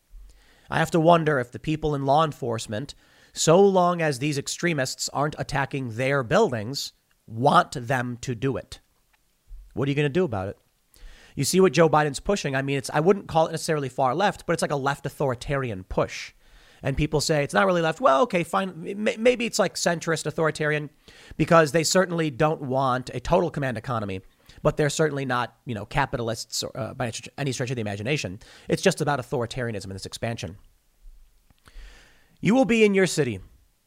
I have to wonder if the people in law enforcement, so long as these extremists aren't attacking their buildings, want them to do it. What are you going to do about it? You see what Joe Biden's pushing. I mean, it's I wouldn't call it necessarily far left, but it's like a left authoritarian push. And people say it's not really left. Well, OK, fine. Maybe it's like centrist authoritarian because they certainly don't want a total command economy, but they're certainly not, you know, capitalists or, uh, by any stretch of the imagination. It's just about authoritarianism and its expansion. You will be in your city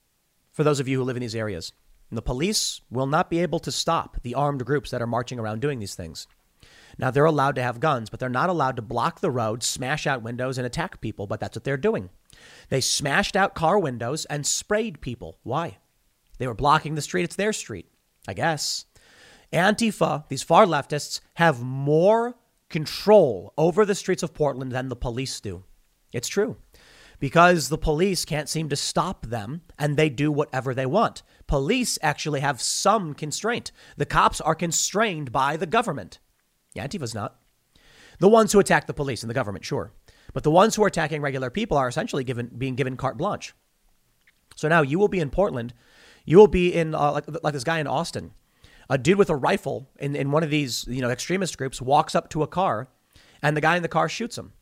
for those of you who live in these areas. And the police will not be able to stop the armed groups that are marching around doing these things. Now, they're allowed to have guns, but they're not allowed to block the road, smash out windows, and attack people. But that's what they're doing. They smashed out car windows and sprayed people. Why? They were blocking the street. It's their street, I guess. Antifa, these far leftists, have more control over the streets of Portland than the police do. It's true. Because the police can't seem to stop them, and they do whatever they want. Police actually have some constraint. The cops are constrained by the government. Antifa's not. The ones who attack the police and the government, sure. But the ones who are attacking regular people are essentially given being given carte blanche. So now you will be in Portland. You will be in, uh, like, like this guy in Austin. A dude with a rifle in, in one of these, you know, extremist groups walks up to a car, and the guy in the car shoots him.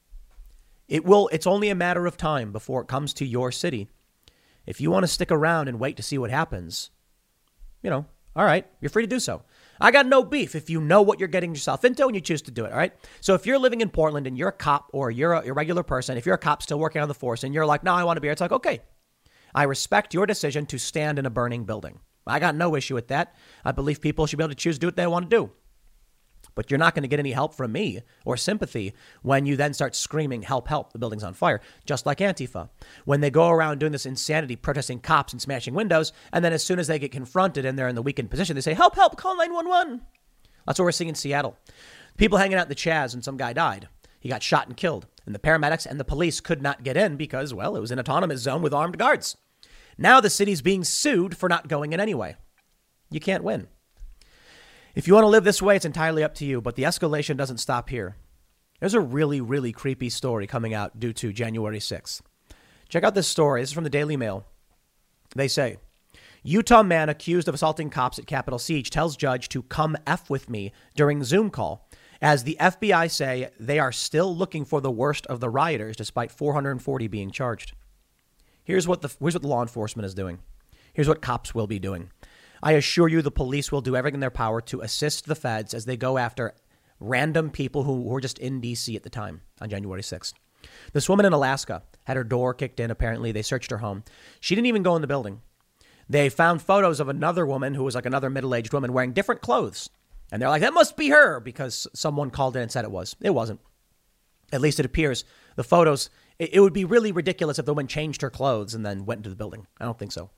It will. It's only a matter of time before it comes to your city. If you want to stick around and wait to see what happens, you know, all right, you're free to do so. I got no beef if you know what you're getting yourself into and you choose to do it. All right. So if you're living in Portland and you're a cop or you're a irregular person, if you're a cop still working on the force and you're like, no, I want to be here. It's like, OK, I respect your decision to stand in a burning building. I got no issue with that. I believe people should be able to choose to do what they want to do. But you're not going to get any help from me or sympathy when you then start screaming, help, help, the building's on fire, just like Antifa. When they go around doing this insanity, protesting cops and smashing windows, and then as soon as they get confronted and they're in the weakened position, they say, help, help, call nine one one. That's what we're seeing in Seattle. People hanging out in the Chaz and some guy died. He got shot and killed. And the paramedics and the police could not get in because, well, it was an autonomous zone with armed guards. Now the city's being sued for not going in anyway. You can't win. If you want to live this way, it's entirely up to you, but the escalation doesn't stop here. There's a really, really creepy story coming out due to January sixth. Check out this story. This is from the Daily Mail. They say, Utah man accused of assaulting cops at Capitol Siege tells judge to come F with me during Zoom call, as the F B I say they are still looking for the worst of the rioters despite four hundred forty being charged. Here's what the, here's what the law enforcement is doing. Here's what cops will be doing. I assure you the police will do everything in their power to assist the feds as they go after random people who were just in D C at the time on January sixth. This woman in Alaska had her door kicked in. Apparently, they searched her home. She didn't even go in the building. They found photos of another woman who was like another middle-aged woman wearing different clothes. And they're like, that must be her because someone called in and said it was. It wasn't. At least it appears. The photos, it, it would be really ridiculous if the woman changed her clothes and then went into the building. I don't think so.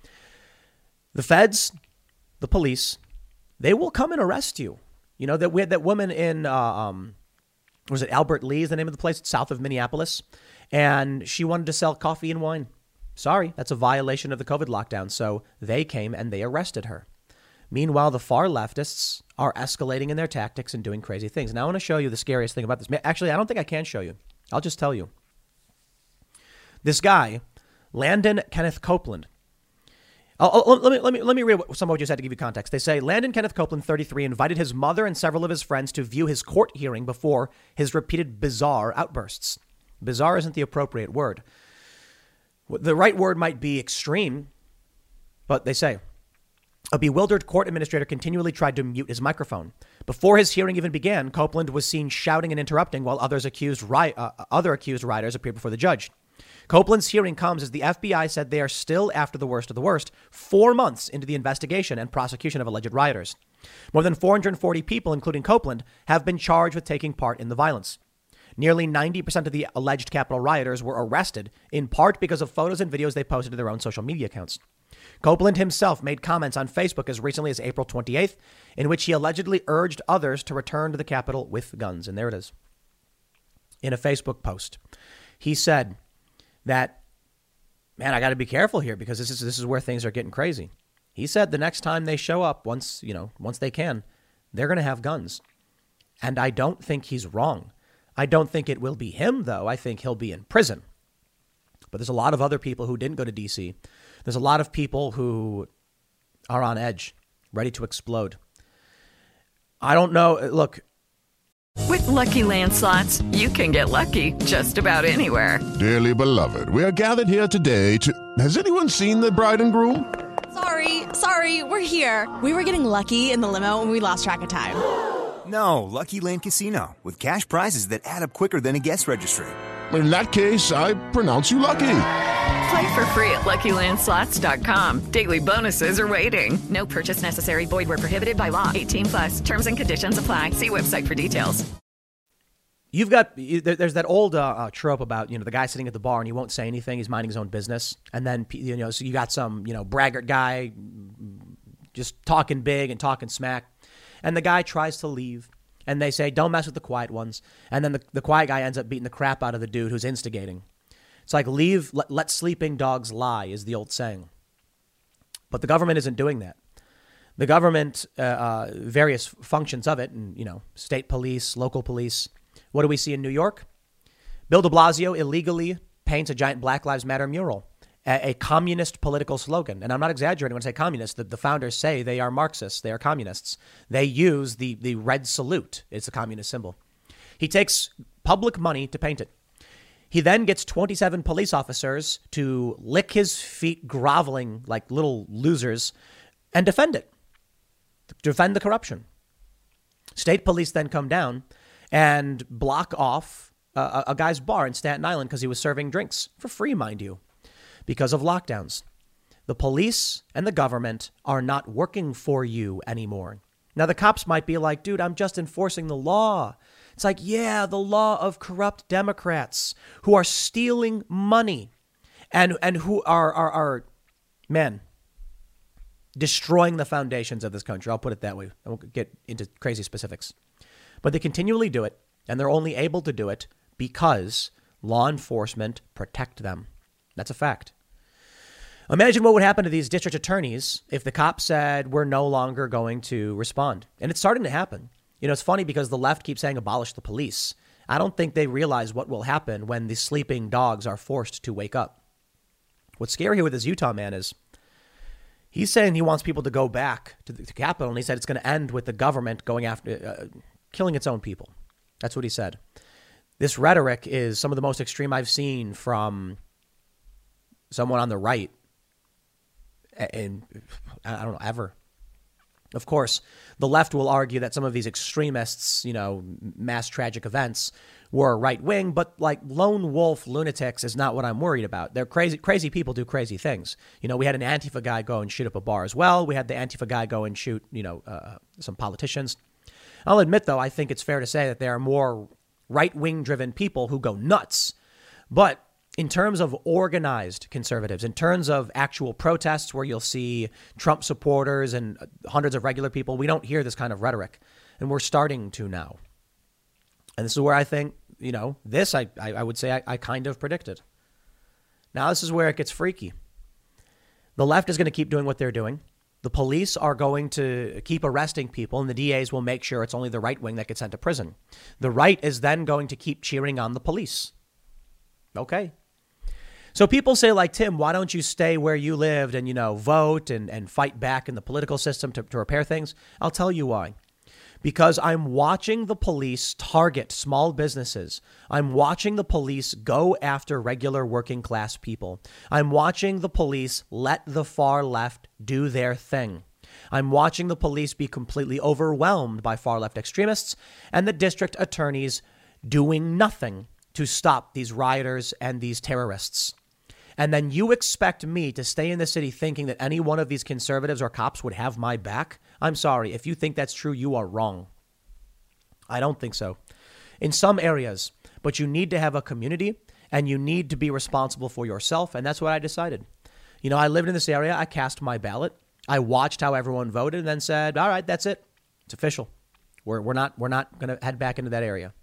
The feds, the police, they will come and arrest you. You know, that we had that woman in, uh, um, was it Albert Lee is the name of the place? It's south of Minneapolis. And she wanted to sell coffee and wine. Sorry, that's a violation of the COVID lockdown. So they came and they arrested her. Meanwhile, the far leftists are escalating in their tactics and doing crazy things. Now, I want to show you the scariest thing about this. Actually, I don't think I can show you. I'll just tell you. This guy, Landon Kenneth Copeland. Oh, oh, let me let me let me read what some of what you said to give you context. They say Landon Kenneth Copeland, thirty-three, invited his mother and several of his friends to view his court hearing before his repeated bizarre outbursts. Bizarre isn't the appropriate word. The right word might be extreme, but they say a bewildered court administrator continually tried to mute his microphone. Before his hearing even began, Copeland was seen shouting and interrupting while others accused ri- uh, other accused rioters appeared before the judge. Copeland's hearing comes as the F B I said they are still after the worst of the worst, four months into the investigation and prosecution of alleged rioters. More than four hundred forty people, including Copeland, have been charged with taking part in the violence. Nearly ninety percent of the alleged Capitol rioters were arrested, in part because of photos and videos they posted to their own social media accounts. Copeland himself made comments on Facebook as recently as April twenty-eighth, in which he allegedly urged others to return to the Capitol with guns. And there it is. In a Facebook post, he said that, man, I got to be careful here because this is this is where things are getting crazy. He said the next time they show up, once, you know, once they can, they're going to have guns. And I don't think he's wrong. I don't think it will be him, though. I think he'll be in prison. But there's a lot of other people who didn't go to D C. There's a lot of people who are on edge, ready to explode. I don't know. Look. With Lucky Land Slots, you can get lucky just about anywhere. Dearly beloved, we are gathered here today to... Has anyone seen the bride and groom? Sorry, sorry, we're here. We were getting lucky in the limo and we lost track of time. No, Lucky Land Casino, with cash prizes that add up quicker than a guest registry. In that case, I pronounce you lucky. Play for free at Lucky Land Slots dot com. Daily bonuses are waiting. No purchase necessary. Void where prohibited by law. eighteen plus. Terms and conditions apply. See website for details. You've got, there's that old uh, uh, trope about, you know, the guy sitting at the bar and he won't say anything. He's minding his own business. And then, you know, so you got some, you know, braggart guy just talking big and talking smack. And the guy tries to leave. And they say, don't mess with the quiet ones. And then the, the quiet guy ends up beating the crap out of the dude who's instigating. It's like, leave, let, let sleeping dogs lie is the old saying. But the government isn't doing that. The government, uh, uh, various functions of it, and, you know, state police, local police. What do we see in New York? Bill de Blasio illegally paints a giant Black Lives Matter mural, a, a communist political slogan. And I'm not exaggerating when I say communist. The, the founders say they are Marxists. They are communists. They use the, the red salute. It's a communist symbol. He takes public money to paint it. He then gets twenty-seven police officers to lick his feet groveling like little losers and defend it, defend the corruption. State police then come down and block off a, a guy's bar in Staten Island because he was serving drinks for free, mind you, because of lockdowns. The police and the government are not working for you anymore. Now, the cops might be like, dude, I'm just enforcing the law. It's like, yeah, the law of corrupt Democrats who are stealing money and and who are, are, are man, destroying the foundations of this country. I'll put it that way. I won't get into crazy specifics. But they continually do it, and they're only able to do it because law enforcement protect them. That's a fact. Imagine what would happen to these district attorneys if the cops said, we're no longer going to respond. And it's starting to happen. You know, it's funny because the left keeps saying abolish the police. I don't think they realize what will happen when the sleeping dogs are forced to wake up. What's scary here with this Utah man is he's saying he wants people to go back to the to Capitol, and he said it's going to end with the government going after... Uh, killing its own people. That's what he said. This rhetoric is some of the most extreme I've seen from someone on the right. And I don't know, ever. Of course, the left will argue that some of these extremists, you know, mass tragic events were right wing, but like lone wolf lunatics is not what I'm worried about. They're crazy. Crazy people do crazy things. You know, we had an Antifa guy go and shoot up a bar as well. We had the Antifa guy go and shoot, you know, uh, some politicians. I'll admit, though, I think it's fair to say that there are more right-wing driven people who go nuts. But in terms of organized conservatives, in terms of actual protests where you'll see Trump supporters and hundreds of regular people, we don't hear this kind of rhetoric. And we're starting to now. And this is where I think, you know, this I, I, I would say I, I kind of predicted. Now, this is where it gets freaky. The left is going to keep doing what they're doing. The police are going to keep arresting people, and the D As will make sure it's only the right wing that gets sent to prison. The right is then going to keep cheering on the police. Okay. So people say, like, Tim, why don't you stay where you lived and, you know, vote and, and fight back in the political system to, to repair things? I'll tell you why. Because I'm watching the police target small businesses. I'm watching the police go after regular working class people. I'm watching the police let the far left do their thing. I'm watching the police be completely overwhelmed by far left extremists and the district attorneys doing nothing to stop these rioters and these terrorists. And then you expect me to stay in the city thinking that any one of these conservatives or cops would have my back? I'm sorry. If you think that's true, you are wrong. I don't think so. In some areas, but you need to have a community and you need to be responsible for yourself. And that's what I decided. You know, I lived in this area. I cast my ballot. I watched how everyone voted and then said, all right, that's it. It's official. We're, we're not, we're not going to head back into that area.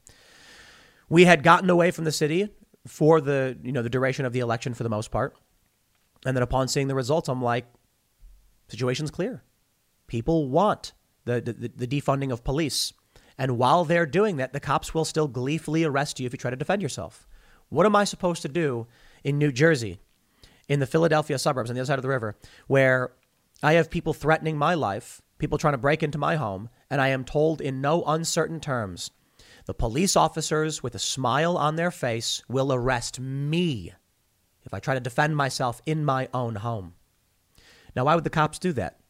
We had gotten away from the city for the, you know, the duration of the election for the most part. And then upon seeing the results, I'm like, situation's clear. People want the, the, the defunding of police. And while they're doing that, the cops will still gleefully arrest you if you try to defend yourself. What am I supposed to do in New Jersey, in the Philadelphia suburbs on the other side of the river, where I have people threatening my life, people trying to break into my home, and I am told in no uncertain terms, the police officers with a smile on their face will arrest me if I try to defend myself in my own home. Now, why would the cops do that?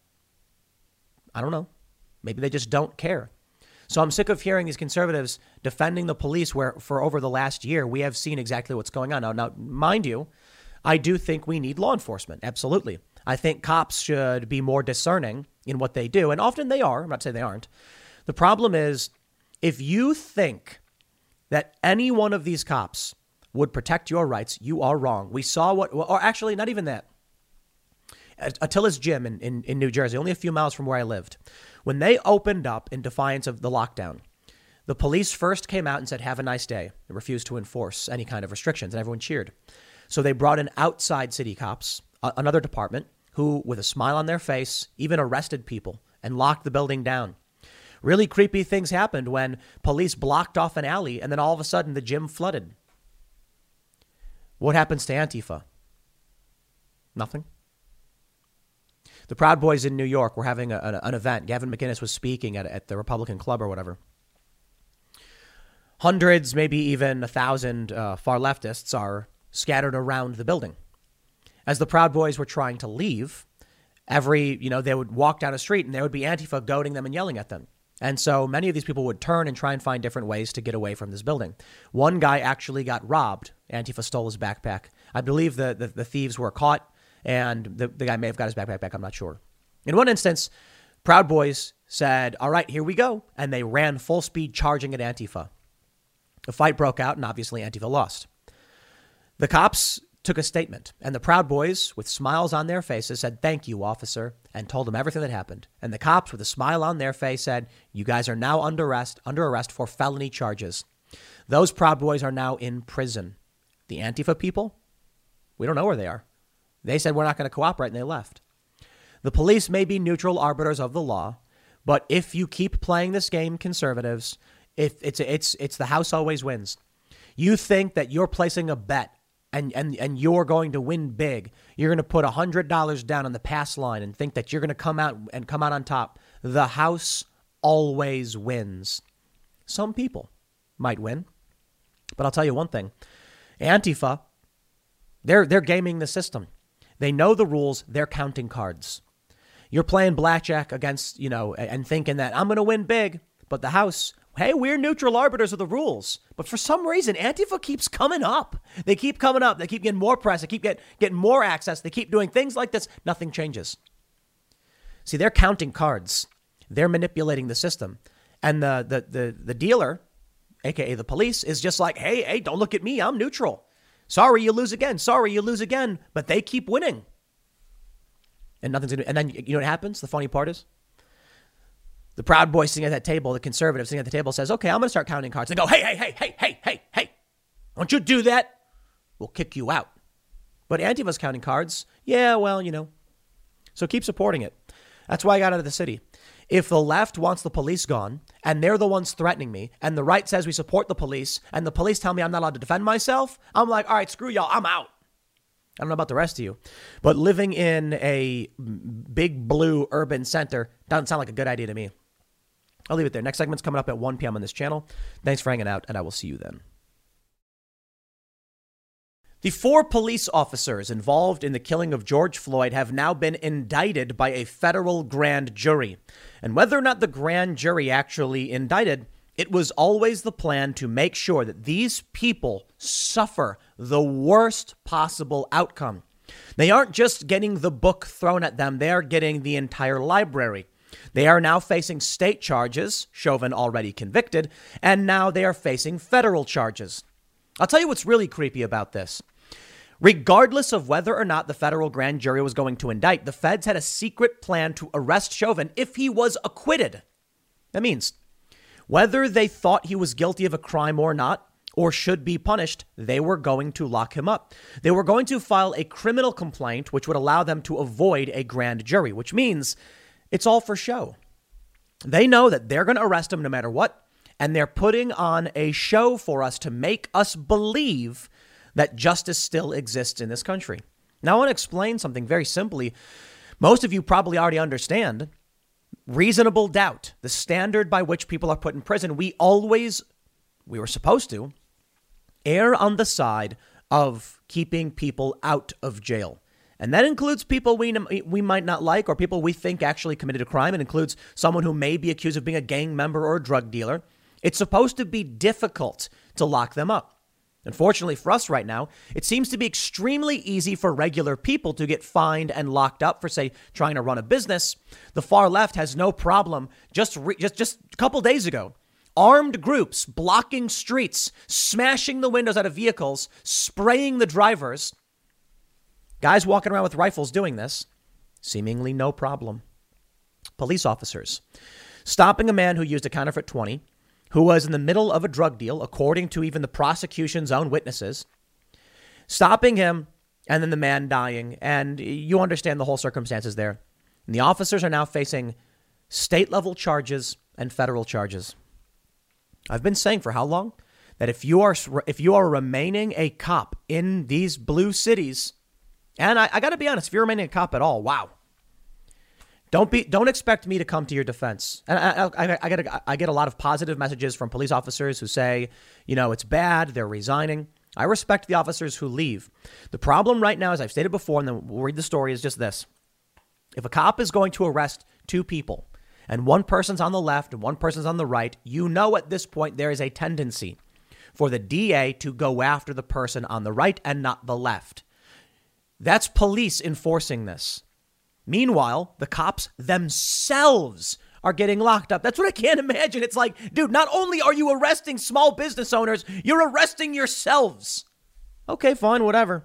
I don't know. Maybe they just don't care. So I'm sick of hearing these conservatives defending the police where for over the last year, we have seen exactly what's going on. Now, now mind you, I do think we need law enforcement. Absolutely. I think cops should be more discerning in what they do. And often they are. I'm not saying they aren't. The problem is, if you think that any one of these cops would protect your rights, you are wrong. We saw what, or actually not even that. Attila's Gym in, in, in New Jersey, only a few miles from where I lived. When they opened up in defiance of the lockdown, the police first came out and said, have a nice day. They refused to enforce any kind of restrictions, and everyone cheered. So they brought in outside city cops, uh, another department, who, with a smile on their face, even arrested people and locked the building down. Really creepy things happened when police blocked off an alley and then all of a sudden the gym flooded. What happens to Antifa? Nothing. The Proud Boys in New York were having a, a, an event. Gavin McInnes was speaking at, at the Republican Club or whatever. Hundreds, maybe even a thousand uh, far leftists are scattered around the building. As the Proud Boys were trying to leave, every, you know, they would walk down a street and there would be Antifa goading them and yelling at them. And so many of these people would turn and try and find different ways to get away from this building. One guy actually got robbed. Antifa stole his backpack. I believe the, the, the thieves were caught and the, the guy may have got his backpack back. I'm not sure. In one instance, Proud Boys said, all right, here we go. And they ran full speed charging at Antifa. A fight broke out and obviously Antifa lost. The cops took a statement and the Proud Boys with smiles on their faces said, thank you, officer, and told them everything that happened. And the cops with a smile on their face said, you guys are now under arrest, under arrest for felony charges. Those Proud Boys are now in prison. The Antifa people, we don't know where they are. They said, we're not going to cooperate, and they left. The police may be neutral arbiters of the law, but if you keep playing this game, conservatives, if it's it's it's the house always wins. You think that you're placing a bet and and and you're going to win big. You're going to put one hundred dollars down on the pass line and think that you're going to come out and come out on top. The house always wins. Some people might win, but I'll tell you one thing. Antifa, they're they're gaming the system. They know the rules. They're counting cards. You're playing blackjack against, you know, and thinking that I'm going to win big. But the house, hey, we're neutral arbiters of the rules. But for some reason, Antifa keeps coming up. They keep coming up. They keep getting more press. They keep get, getting more access. They keep doing things like this. Nothing changes. See, they're counting cards. They're manipulating the system. And the the the, the dealer, a k a the police, is just like, hey, hey, don't look at me. I'm neutral. Sorry, you lose again. Sorry, you lose again. But they keep winning. And nothing's going to, and then you know what happens? The funny part is the Proud Boy sitting at that table, the conservative sitting at the table says, okay, I'm going to start counting cards. They go, hey, hey, hey, hey, hey, hey, hey, don't you do that. We'll kick you out. But Antifa's counting cards. Yeah, well, you know, so keep supporting it. That's why I got out of the city. If the left wants the police gone and they're the ones threatening me and the right says we support the police and the police tell me I'm not allowed to defend myself, I'm like, all right, screw y'all. I'm out. I don't know about the rest of you, but living in a big blue urban center doesn't sound like a good idea to me. I'll leave it there. Next segment's coming up at one p.m. on this channel. Thanks for hanging out, and I will see you then. The four police officers involved in the killing of George Floyd have now been indicted by a federal grand jury. And whether or not the grand jury actually indicted, it was always the plan to make sure that these people suffer the worst possible outcome. They aren't just getting the book thrown at them. They are getting the entire library. They are now facing state charges, Chauvin already convicted, and now they are facing federal charges. I'll tell you what's really creepy about this. Regardless of whether or not the federal grand jury was going to indict, the feds had a secret plan to arrest Chauvin if he was acquitted. That means whether they thought he was guilty of a crime or not, or should be punished, they were going to lock him up. They were going to file a criminal complaint, which would allow them to avoid a grand jury, which means it's all for show. They know that they're going to arrest him no matter what. And they're putting on a show for us to make us believe that justice still exists in this country. Now, I want to explain something very simply. Most of you probably already understand reasonable doubt, the standard by which people are put in prison. We always, we were supposed to err on the side of keeping people out of jail. And that includes people we we might not like or people we think actually committed a crime. It includes someone who may be accused of being a gang member or a drug dealer. It's supposed to be difficult to lock them up. Unfortunately for us right now, it seems to be extremely easy for regular people to get fined and locked up for, say, trying to run a business. The far left has no problem. Just re- just just a couple days ago, armed groups blocking streets, smashing the windows out of vehicles, spraying the drivers. Guys walking around with rifles doing this. Seemingly no problem. Police officers stopping a man who used a counterfeit twenty, who was in the middle of a drug deal, according to even the prosecution's own witnesses, stopping him and then the man dying. And you understand the whole circumstances there. And the officers are now facing state level charges and federal charges. I've been saying for how long that if you are if you are remaining a cop in these blue cities, and I, I got to be honest, if you're remaining a cop at all, wow. Don't be. Don't expect me to come to your defense. And I, I, I get. A, I get a lot of positive messages from police officers who say, you know, it's bad. They're resigning. I respect the officers who leave. The problem right now, as I've stated before, and then we'll read the story, is just this: if a cop is going to arrest two people, and one person's on the left and one person's on the right, you know, at this point there is a tendency for the D A to go after the person on the right and not the left. That's police enforcing this. Meanwhile, the cops themselves are getting locked up. That's what I can't imagine. It's like, dude, not only are you arresting small business owners, you're arresting yourselves. Okay, fine, whatever.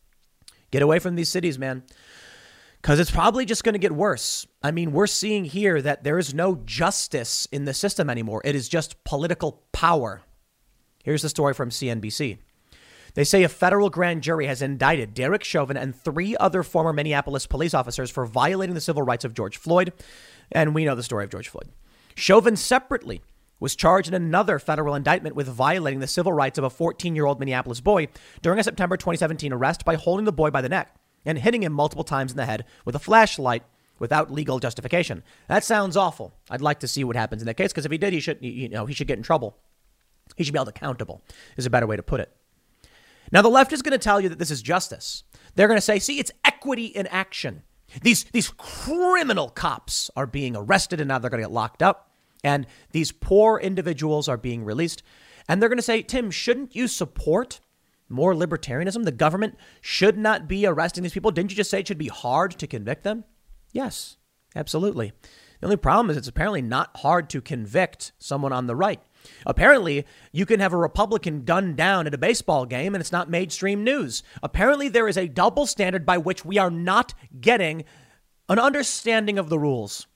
Get away from these cities, man, because it's probably just going to get worse. I mean, we're seeing here that there is no justice in the system anymore. It is just political power. Here's the story from C N B C. They say a federal grand jury has indicted Derek Chauvin and three other former Minneapolis police officers for violating the civil rights of George Floyd. And we know the story of George Floyd. Chauvin separately was charged in another federal indictment with violating the civil rights of a fourteen-year-old Minneapolis boy during a September twenty seventeen arrest by holding the boy by the neck and hitting him multiple times in the head with a flashlight without legal justification. That sounds awful. I'd like to see what happens in that case, because if he did, he should, you know, he should get in trouble. He should be held accountable, is a better way to put it. Now, the left is going to tell you that this is justice. They're going to say, see, it's equity in action. These these criminal cops are being arrested and now they're going to get locked up. And these poor individuals are being released. And they're going to say, Tim, shouldn't you support more libertarianism? The government should not be arresting these people. Didn't you just say it should be hard to convict them? Yes, absolutely. The only problem is it's apparently not hard to convict someone on the right. Apparently, you can have a Republican gunned down at a baseball game and it's not mainstream news. Apparently, there is a double standard by which we are not getting an understanding of the rules.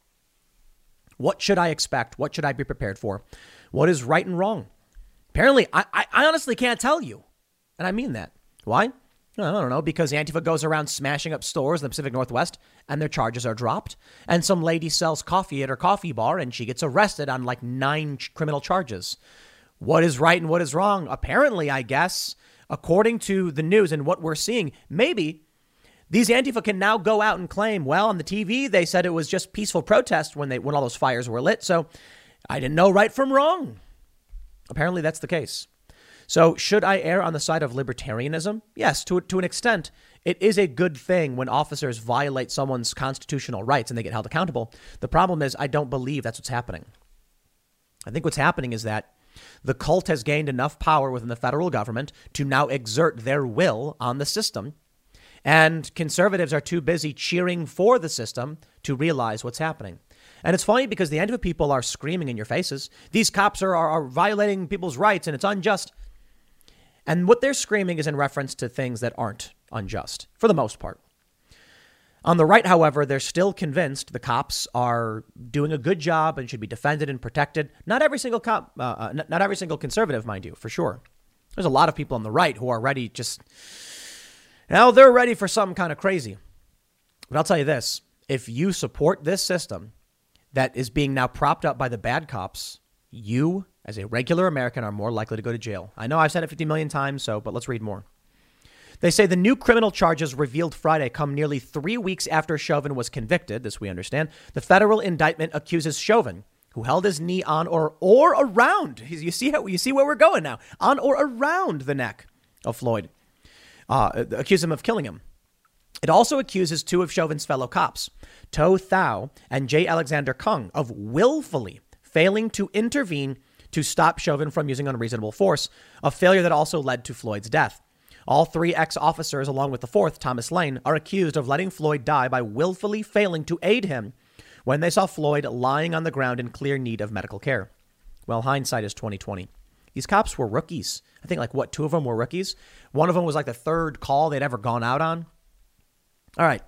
What should I expect? What should I be prepared for? What is right and wrong? Apparently, I, I, I honestly can't tell you. And I mean that. Why? I don't know, because Antifa goes around smashing up stores in the Pacific Northwest and their charges are dropped. And some lady sells coffee at her coffee bar and she gets arrested on like nine ch- criminal charges. What is right and what is wrong? Apparently, I guess, according to the news and what we're seeing, maybe these Antifa can now go out and claim, well, on the T V, they said it was just peaceful protest when they when all those fires were lit. So I didn't know right from wrong. Apparently, that's the case. So should I err on the side of libertarianism? Yes, to to an extent. It is a good thing when officers violate someone's constitutional rights and they get held accountable. The problem is I don't believe that's what's happening. I think what's happening is that the cult has gained enough power within the federal government to now exert their will on the system. And conservatives are too busy cheering for the system to realize what's happening. And it's funny because the Antifa people are screaming in your faces. These cops are, are, are violating people's rights and it's unjust. And what they're screaming is in reference to things that aren't unjust, for the most part. On the right, however, they're still convinced the cops are doing a good job and should be defended and protected. Not every single cop, uh, uh, not, not every single conservative, mind you, for sure. There's a lot of people on the right who are ready just, now they're ready for something kind of crazy. But I'll tell you this, if you support this system that is being now propped up by the bad cops, you as a regular American are more likely to go to jail. I know I've said it fifty million times, so, but let's read more. They say the new criminal charges revealed Friday come nearly three weeks after Chauvin was convicted. This we understand. The federal indictment accuses Chauvin, who held his knee on or or around. You see how you see where we're going now, on or around the neck of Floyd. Uh, accuse him of killing him. It also accuses two of Chauvin's fellow cops, To Thao and J. Alexander Kung, of willfully failing to intervene to stop Chauvin from using unreasonable force, a failure that also led to Floyd's death. All three ex-officers, along with the fourth, Thomas Lane, are accused of letting Floyd die by willfully failing to aid him when they saw Floyd lying on the ground in clear need of medical care. Well, hindsight is twenty twenty. These cops were rookies. I think like what, two of them were rookies. One of them was like the third call they'd ever gone out on. All right.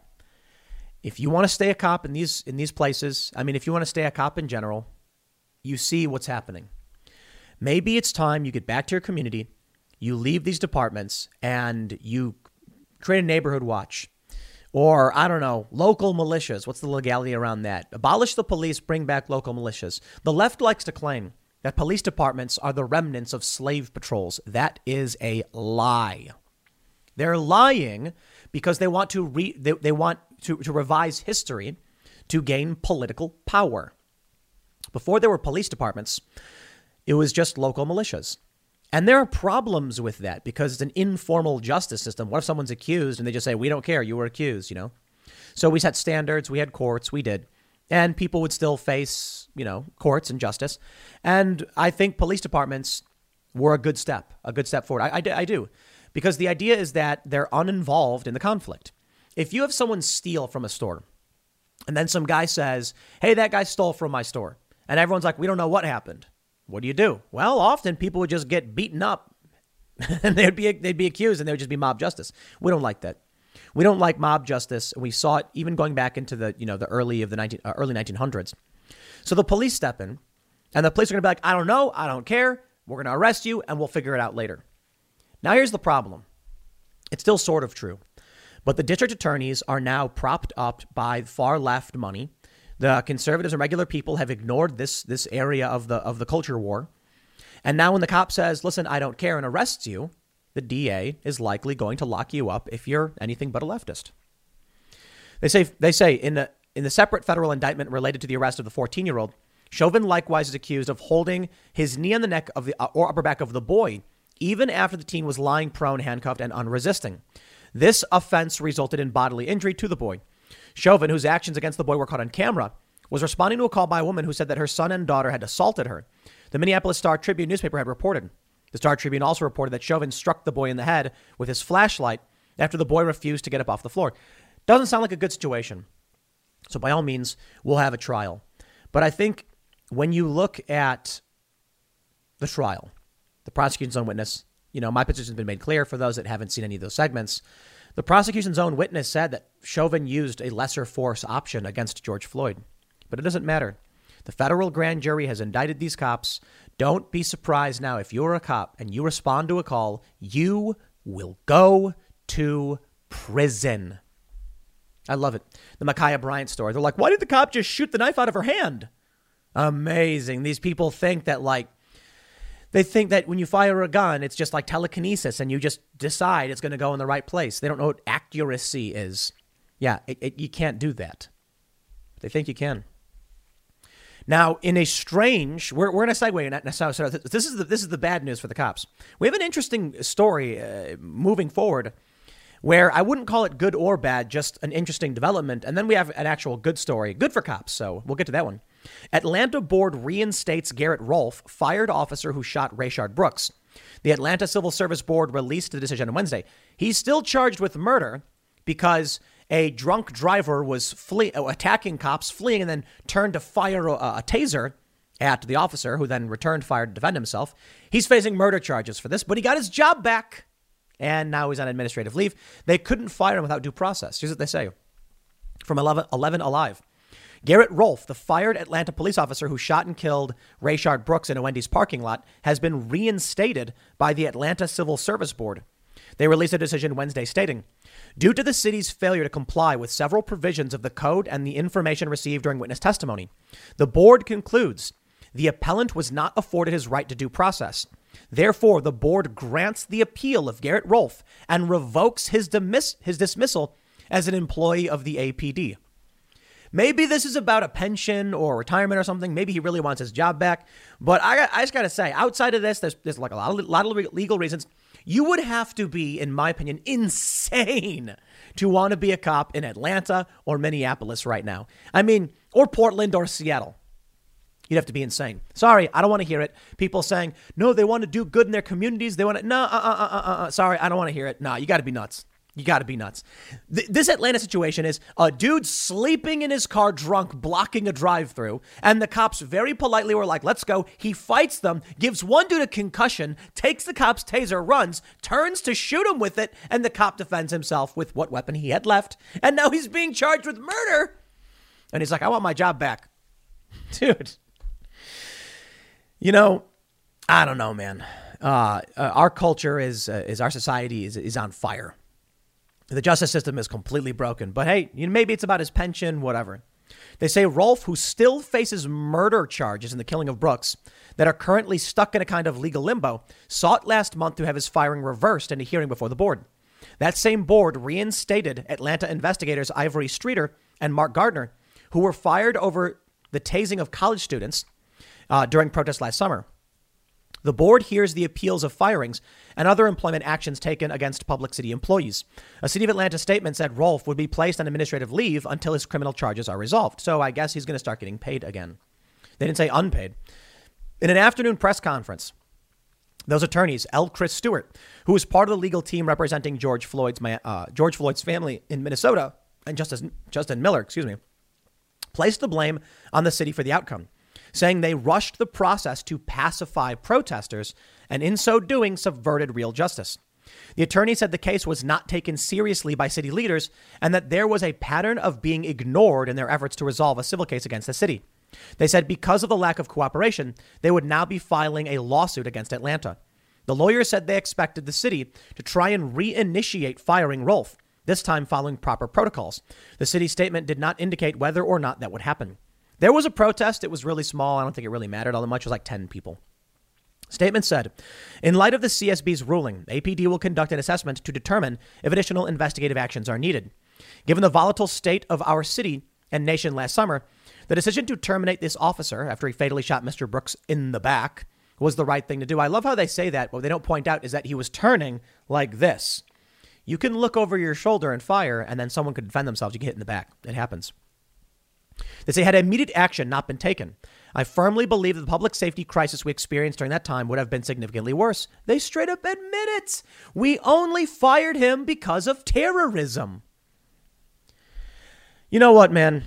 If you want to stay a cop in these in these places, I mean, if you want to stay a cop in general, you see what's happening. Maybe it's time you get back to your community, you leave these departments, and you create a neighborhood watch. Or, I don't know, local militias. What's the legality around that? Abolish the police, bring back local militias. The left likes to claim that police departments are the remnants of slave patrols. That is a lie. They're lying because they want to re- they, they want to, to revise history to gain political power. Before there were police departments, it was just local militias. And there are problems with that because it's an informal justice system. What if someone's accused and they just say, we don't care, you were accused, you know? So we set standards, we had courts, we did. And people would still face, you know, courts and justice. And I think police departments were a good step, a good step forward. I, I, I do. Because the idea is that they're uninvolved in the conflict. If you have someone steal from a store and then some guy says, hey, that guy stole from my store. And everyone's like, we don't know what happened. What do you do? Well, often people would just get beaten up and they'd be they'd be accused and they would just be mob justice. We don't like that. We don't like mob justice. We saw it even going back into the, you know, the early of the nineteen, uh, early nineteen hundreds. So the police step in and the police are going to be like, I don't know. I don't care. We're going to arrest you and we'll figure it out later. Now, here's the problem. It's still sort of true, but the district attorneys are now propped up by far left money. The conservatives and regular people have ignored this this area of the of the culture war. And now when the cop says, listen, I don't care and arrests you, the D A is likely going to lock you up if you're anything but a leftist. They say they say in the in the separate federal indictment related to the arrest of the fourteen-year-old, Chauvin likewise is accused of holding his knee on the neck of the uh, or upper back of the boy, even after the teen was lying prone, handcuffed, and unresisting. This offense resulted in bodily injury to the boy. Chauvin, whose actions against the boy were caught on camera, was responding to a call by a woman who said that her son and daughter had assaulted her. The Minneapolis Star Tribune newspaper had reported. The Star Tribune also reported that Chauvin struck the boy in the head with his flashlight after the boy refused to get up off the floor. Doesn't sound like a good situation. So by all means, we'll have a trial. But I think when you look at the trial, the prosecution's own witness, you know, my position's been made clear for those that haven't seen any of those segments. The prosecution's own witness said that Chauvin used a lesser force option against George Floyd. But it doesn't matter. The federal grand jury has indicted these cops. Don't be surprised now if you're a cop and you respond to a call, you will go to prison. I love it. The Micaiah Bryant story. They're like, why did the cop just shoot the knife out of her hand? Amazing. These people think that like, they think that when you fire a gun, it's just like telekinesis and you just decide it's going to go in the right place. They don't know what accuracy is. Yeah, it, it, you can't do that. They think you can. Now, in a strange, we're we're in a segue. So, so this is the this is the bad news for the cops. We have an interesting story uh, moving forward, where I wouldn't call it good or bad, just an interesting development. And then we have an actual good story, good for cops. So we'll get to that one. Atlanta board reinstates Garrett Rolfe, fired officer who shot Rayshard Brooks. The Atlanta Civil Service Board released the decision on Wednesday. He's still charged with murder because a drunk driver was flee- attacking cops, fleeing, and then turned to fire a, a taser at the officer, who then returned fire to defend himself. He's facing murder charges for this, but he got his job back, and now he's on administrative leave. They couldn't fire him without due process. Here's what they say from eleven, eleven Alive. Garrett Rolfe, the fired Atlanta police officer who shot and killed Rayshard Brooks in a Wendy's parking lot, has been reinstated by the Atlanta Civil Service Board. They released a decision Wednesday stating, due to the city's failure to comply with several provisions of the code and the information received during witness testimony, the board concludes the appellant was not afforded his right to due process. Therefore, the board grants the appeal of Garrett Rolfe and revokes his, dismiss- his dismissal as an employee of the A P D. Maybe this is about a pension or retirement or something. Maybe he really wants his job back. But I, I just got to say, outside of this, there's, there's like a lot of, lot of legal reasons. You would have to be, in my opinion, insane to want to be a cop in Atlanta or Minneapolis right now. I mean, or Portland or Seattle. You'd have to be insane. Sorry, I don't want to hear it. People saying, no, they want to do good in their communities. They want to, no, uh, uh, uh, uh, uh. Sorry, I don't want to hear it. No, you got to be nuts. You got to be nuts. Th- this Atlanta situation is a dude sleeping in his car drunk, blocking a drive-through. And the cops very politely were like, let's go. He fights them, gives one dude a concussion, takes the cop's taser, runs, turns to shoot him with it. And the cop defends himself with what weapon he had left. And now he's being charged with murder. And he's like, I want my job back. Dude. You know, I don't know, man. Uh, uh, our culture is, uh, is our society is, is on fire. The justice system is completely broken. But hey, you know, maybe it's about his pension, whatever. They say Rolfe, who still faces murder charges in the killing of Brooks that are currently stuck in a kind of legal limbo, sought last month to have his firing reversed in a hearing before the board. That same board reinstated Atlanta investigators Ivory Streeter and Mark Gardner, who were fired over the tasing of college students uh, during protests last summer. The board hears the appeals of firings and other employment actions taken against public city employees. A City of Atlanta statement said Rolfe would be placed on administrative leave until his criminal charges are resolved. So I guess he's going to start getting paid again. They didn't say unpaid. In an afternoon press conference, those attorneys, L. Chris Stewart, who was part of the legal team representing George Floyd's uh, George Floyd's family in Minnesota, and Justice Justin Miller, excuse me, placed the blame on the city for the outcome, saying they rushed the process to pacify protesters and in so doing subverted real justice. The attorney said the case was not taken seriously by city leaders and that there was a pattern of being ignored in their efforts to resolve a civil case against the city. They said because of the lack of cooperation, they would now be filing a lawsuit against Atlanta. The lawyers said they expected the city to try and reinitiate firing Rolfe, this time following proper protocols. The city statement did not indicate whether or not that would happen. There was a protest. It was really small. I don't think it really mattered all that much. It was like ten people. Statement said, in light of the C S B's ruling, A P D will conduct an assessment to determine if additional investigative actions are needed. Given the volatile state of our city and nation last summer, the decision to terminate this officer after he fatally shot Mister Brooks in the back was the right thing to do. I love how they say that. What they don't point out is that he was turning like this. You can look over your shoulder and fire, and then someone could defend themselves. You get hit in the back. It happens. They say had immediate action not been taken, I firmly believe that the public safety crisis we experienced during that time would have been significantly worse. They straight up admit it. We only fired him because of terrorism. You know what, man?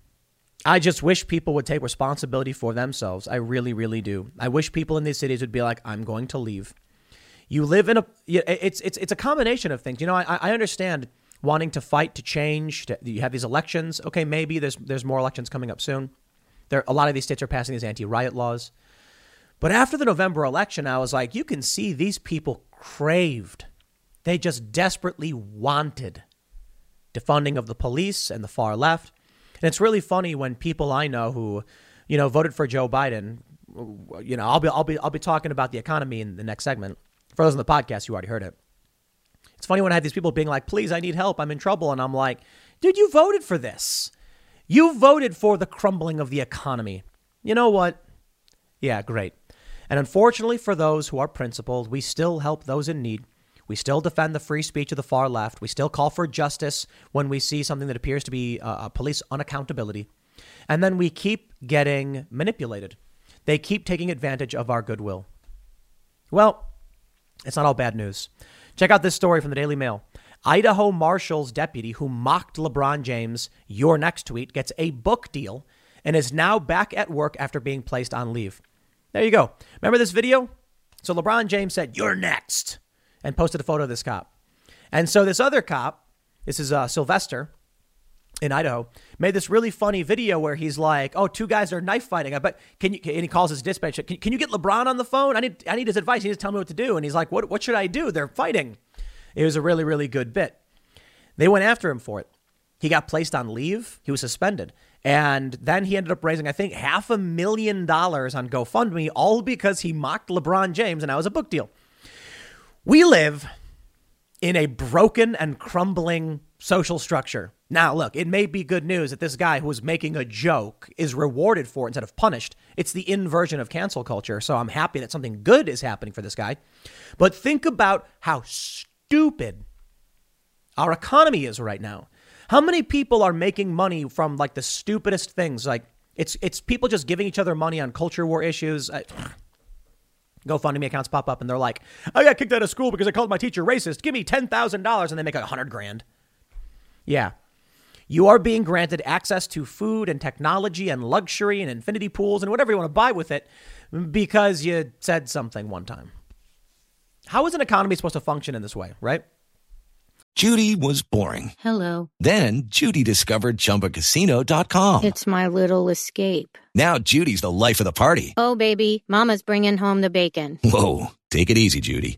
I just wish people would take responsibility for themselves. I really, really do. I wish people in these cities would be like, I'm going to leave. You live in a, it's it's it's a combination of things. You know, I, I understand wanting to fight, to change, to, you have these elections. Okay, maybe there's there's more elections coming up soon. There, a lot of these states are passing these anti-riot laws. But after the November election, I was like, you can see these people craved. They just desperately wanted defunding of the police and the far left. And it's really funny when people I know who, you know, voted for Joe Biden, you know, I'll be I'll be I'll be talking about the economy in the next segment. For those on the podcast, you already heard it. It's funny when I had these people being like, please, I need help. I'm in trouble. And I'm like, dude, you voted for this. You voted for the crumbling of the economy. You know what? Yeah, great. And unfortunately for those who are principled, we still help those in need. We still defend the free speech of the far left. We still call for justice when we see something that appears to be uh, police unaccountability. And then we keep getting manipulated. They keep taking advantage of our goodwill. Well, it's not all bad news. Check out this story from the Daily Mail. Idaho Marshal's deputy who mocked LeBron James' "You're next" tweet gets a book deal and is now back at work after being placed on leave. There you go. Remember this video? So LeBron James said, "You're next," and posted a photo of this cop. And so this other cop, this is uh, Sylvester in Idaho, made this really funny video where he's like, oh, two guys are knife fighting. I bet, can you, and he calls his dispatcher, can, can you get LeBron on the phone? I need I need his advice. He needs to tell me what to do. And he's like, what, what should I do? They're fighting. It was a really, really good bit. They went after him for it. He got placed on leave. He was suspended. And then he ended up raising, I think, half a million dollars on GoFundMe, all because he mocked LeBron James, and that was a book deal. We live in a broken and crumbling social structure. Now, look, it may be good news that this guy who was making a joke is rewarded for it instead of punished. It's the inversion of cancel culture. So I'm happy that something good is happening for this guy. But think about how stupid our economy is right now. How many people are making money from like the stupidest things, like It's it's people just giving each other money on culture war issues. I, GoFundMe accounts pop up and they're like, I got kicked out of school because I called my teacher racist. Give me ten thousand dollars and they make a hundred grand. Yeah. You are being granted access to food and technology and luxury and infinity pools and whatever you want to buy with it because you said something one time. How is an economy supposed to function in this way, right? Judy was boring. Hello. Then Judy discovered Chumba Casino dot com. It's my little escape. Now Judy's the life of the party. Oh, baby, mama's bringing home the bacon. Whoa, take it easy, Judy.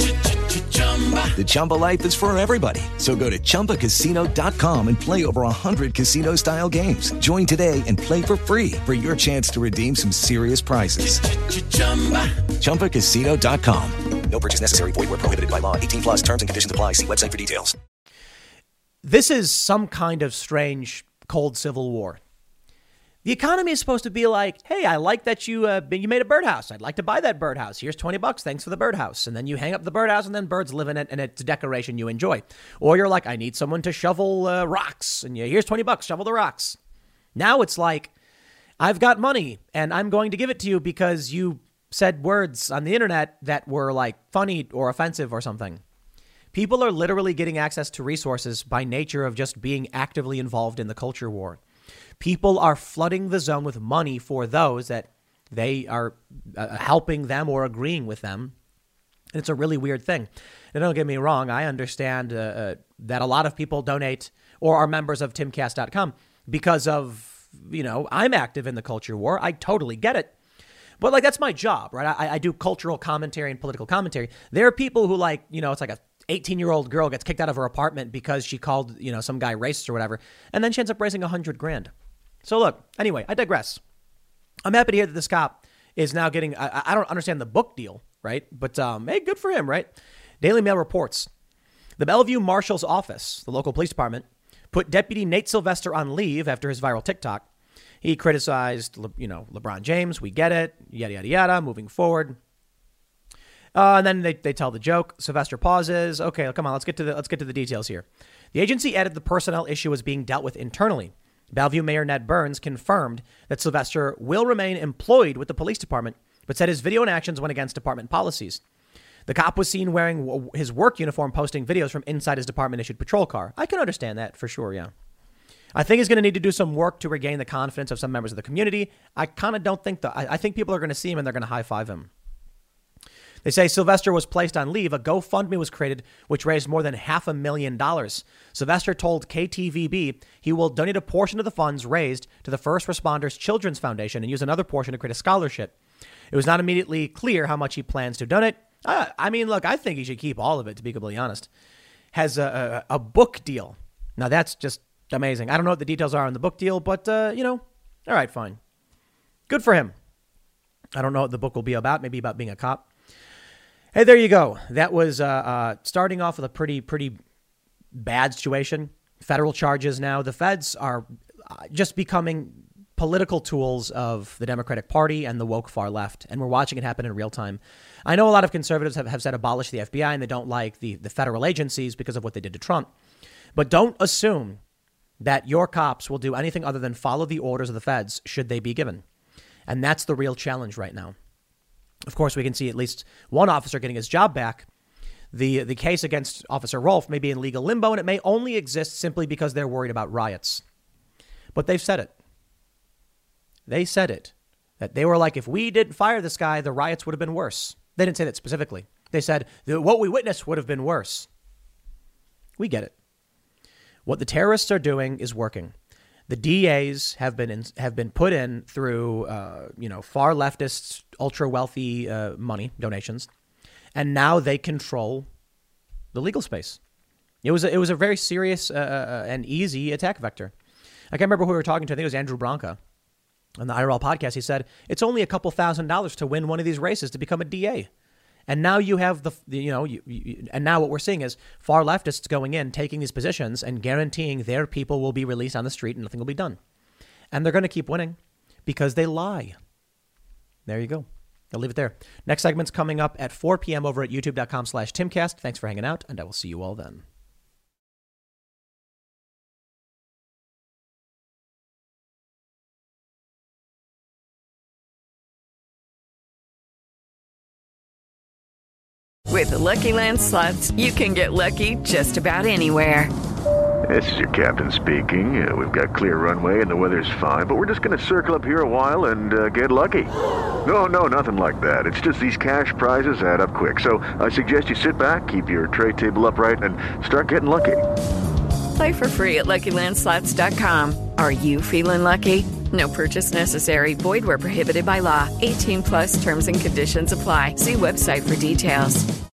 The Chumba life is for everybody. So go to Chumba Casino dot com and play over one hundred casino-style games. Join today and play for free for your chance to redeem some serious prizes. Chumba Casino dot com. No purchase necessary. Void where prohibited by law. eighteen plus terms and conditions apply. See website for details. This is some kind of strange cold civil war. The economy is supposed to be like, hey, I like that you uh, you made a birdhouse. I'd like to buy that birdhouse. Here's twenty bucks. Thanks for the birdhouse. And then you hang up the birdhouse and then birds live in it and it's a decoration you enjoy. Or you're like, I need someone to shovel uh, rocks. And you, here's twenty bucks. Shovel the rocks. Now it's like, I've got money and I'm going to give it to you because you said words on the internet that were like funny or offensive or something. People are literally getting access to resources by nature of just being actively involved in the culture war. People are flooding the zone with money for those that they are uh, helping them or agreeing with them. And it's a really weird thing. And don't get me wrong. I understand uh, uh, that a lot of people donate or are members of timcast dot com because of, you know, I'm active in the culture war. I totally get it. But like, that's my job, right? I, I do cultural commentary and political commentary. There are people who like, you know, it's like a eighteen year old girl gets kicked out of her apartment because she called, you know, some guy racist or whatever. And then she ends up raising a hundred grand. So look, anyway, I digress. I'm happy to hear that this cop is now getting, I, I don't understand the book deal, right? But um, hey, good for him, right? Daily Mail reports the Bellevue Marshal's office, the local police department, put Deputy Nate Sylvester on leave after his viral TikTok. He criticized, you know, LeBron James. We get it. Yada, yada, yada. Moving forward. Uh, and then they, they tell the joke. Sylvester pauses. OK, come on. Let's get to the let's get to the details here. The agency added the personnel issue was being dealt with internally. Bellevue Mayor Ned Burns confirmed that Sylvester will remain employed with the police department, but said his video and actions went against department policies. The cop was seen wearing his work uniform, posting videos from inside his department issued patrol car. I can understand that for sure. Yeah. I think he's going to need to do some work to regain the confidence of some members of the community. I kind of don't think that. I, I think people are going to see him and they're going to high five him. They say Sylvester was placed on leave. A GoFundMe was created, which raised more than half a million dollars. Sylvester told K T V B he will donate a portion of the funds raised to the First Responders Children's Foundation and use another portion to create a scholarship. It was not immediately clear how much he plans to donate. Uh, I mean, look, I think he should keep all of it, to be completely honest. Has a, a, a book deal. Now, that's just amazing. I don't know what the details are on the book deal, but, uh, you know, all right, fine. Good for him. I don't know what the book will be about. Maybe about being a cop. Hey, there you go. That was uh, uh, starting off with a pretty, pretty bad situation. Federal charges now. The feds are just becoming political tools of the Democratic Party and the woke far left. And we're watching it happen in real time. I know a lot of conservatives have, have said abolish the F B I and they don't like the, the federal agencies because of what they did to Trump. But don't assume that your cops will do anything other than follow the orders of the feds should they be given. And that's the real challenge right now. Of course, we can see at least one officer getting his job back. The the case against Officer Rolfe may be in legal limbo, and it may only exist simply because they're worried about riots. But they've said it. They said it. That they were like, if we didn't fire this guy, the riots would have been worse. They didn't say that specifically. They said what we witnessed would have been worse. We get it. What the terrorists are doing is working. The D As have been in, have been put in through, uh, you know, far leftist, ultra wealthy uh, money donations, and now they control the legal space. It was a, it was a very serious uh, and easy attack vector. I can't remember who we were talking to. I think it was Andrew Branca on the I R L podcast. He said it's only a couple thousand dollars to win one of these races to become a D A. And now you have the, you know, you, you, and now what we're seeing is far leftists going in, taking these positions and guaranteeing their people will be released on the street and nothing will be done. And they're going to keep winning because they lie. There you go. I'll leave it there. Next segment's coming up at four p.m. over at youtube.com slash Timcast. Thanks for hanging out, and I will see you all then. With the Lucky Land Slots, you can get lucky just about anywhere. This is your captain speaking. Uh, we've got clear runway and the weather's fine, but we're just going to circle up here a while and uh, get lucky. No, no, nothing like that. It's just these cash prizes add up quick. So I suggest you sit back, keep your tray table upright, and start getting lucky. Play for free at Lucky Land Slots dot com. Are you feeling lucky? No purchase necessary. Void where prohibited by law. eighteen plus terms and conditions apply. See website for details.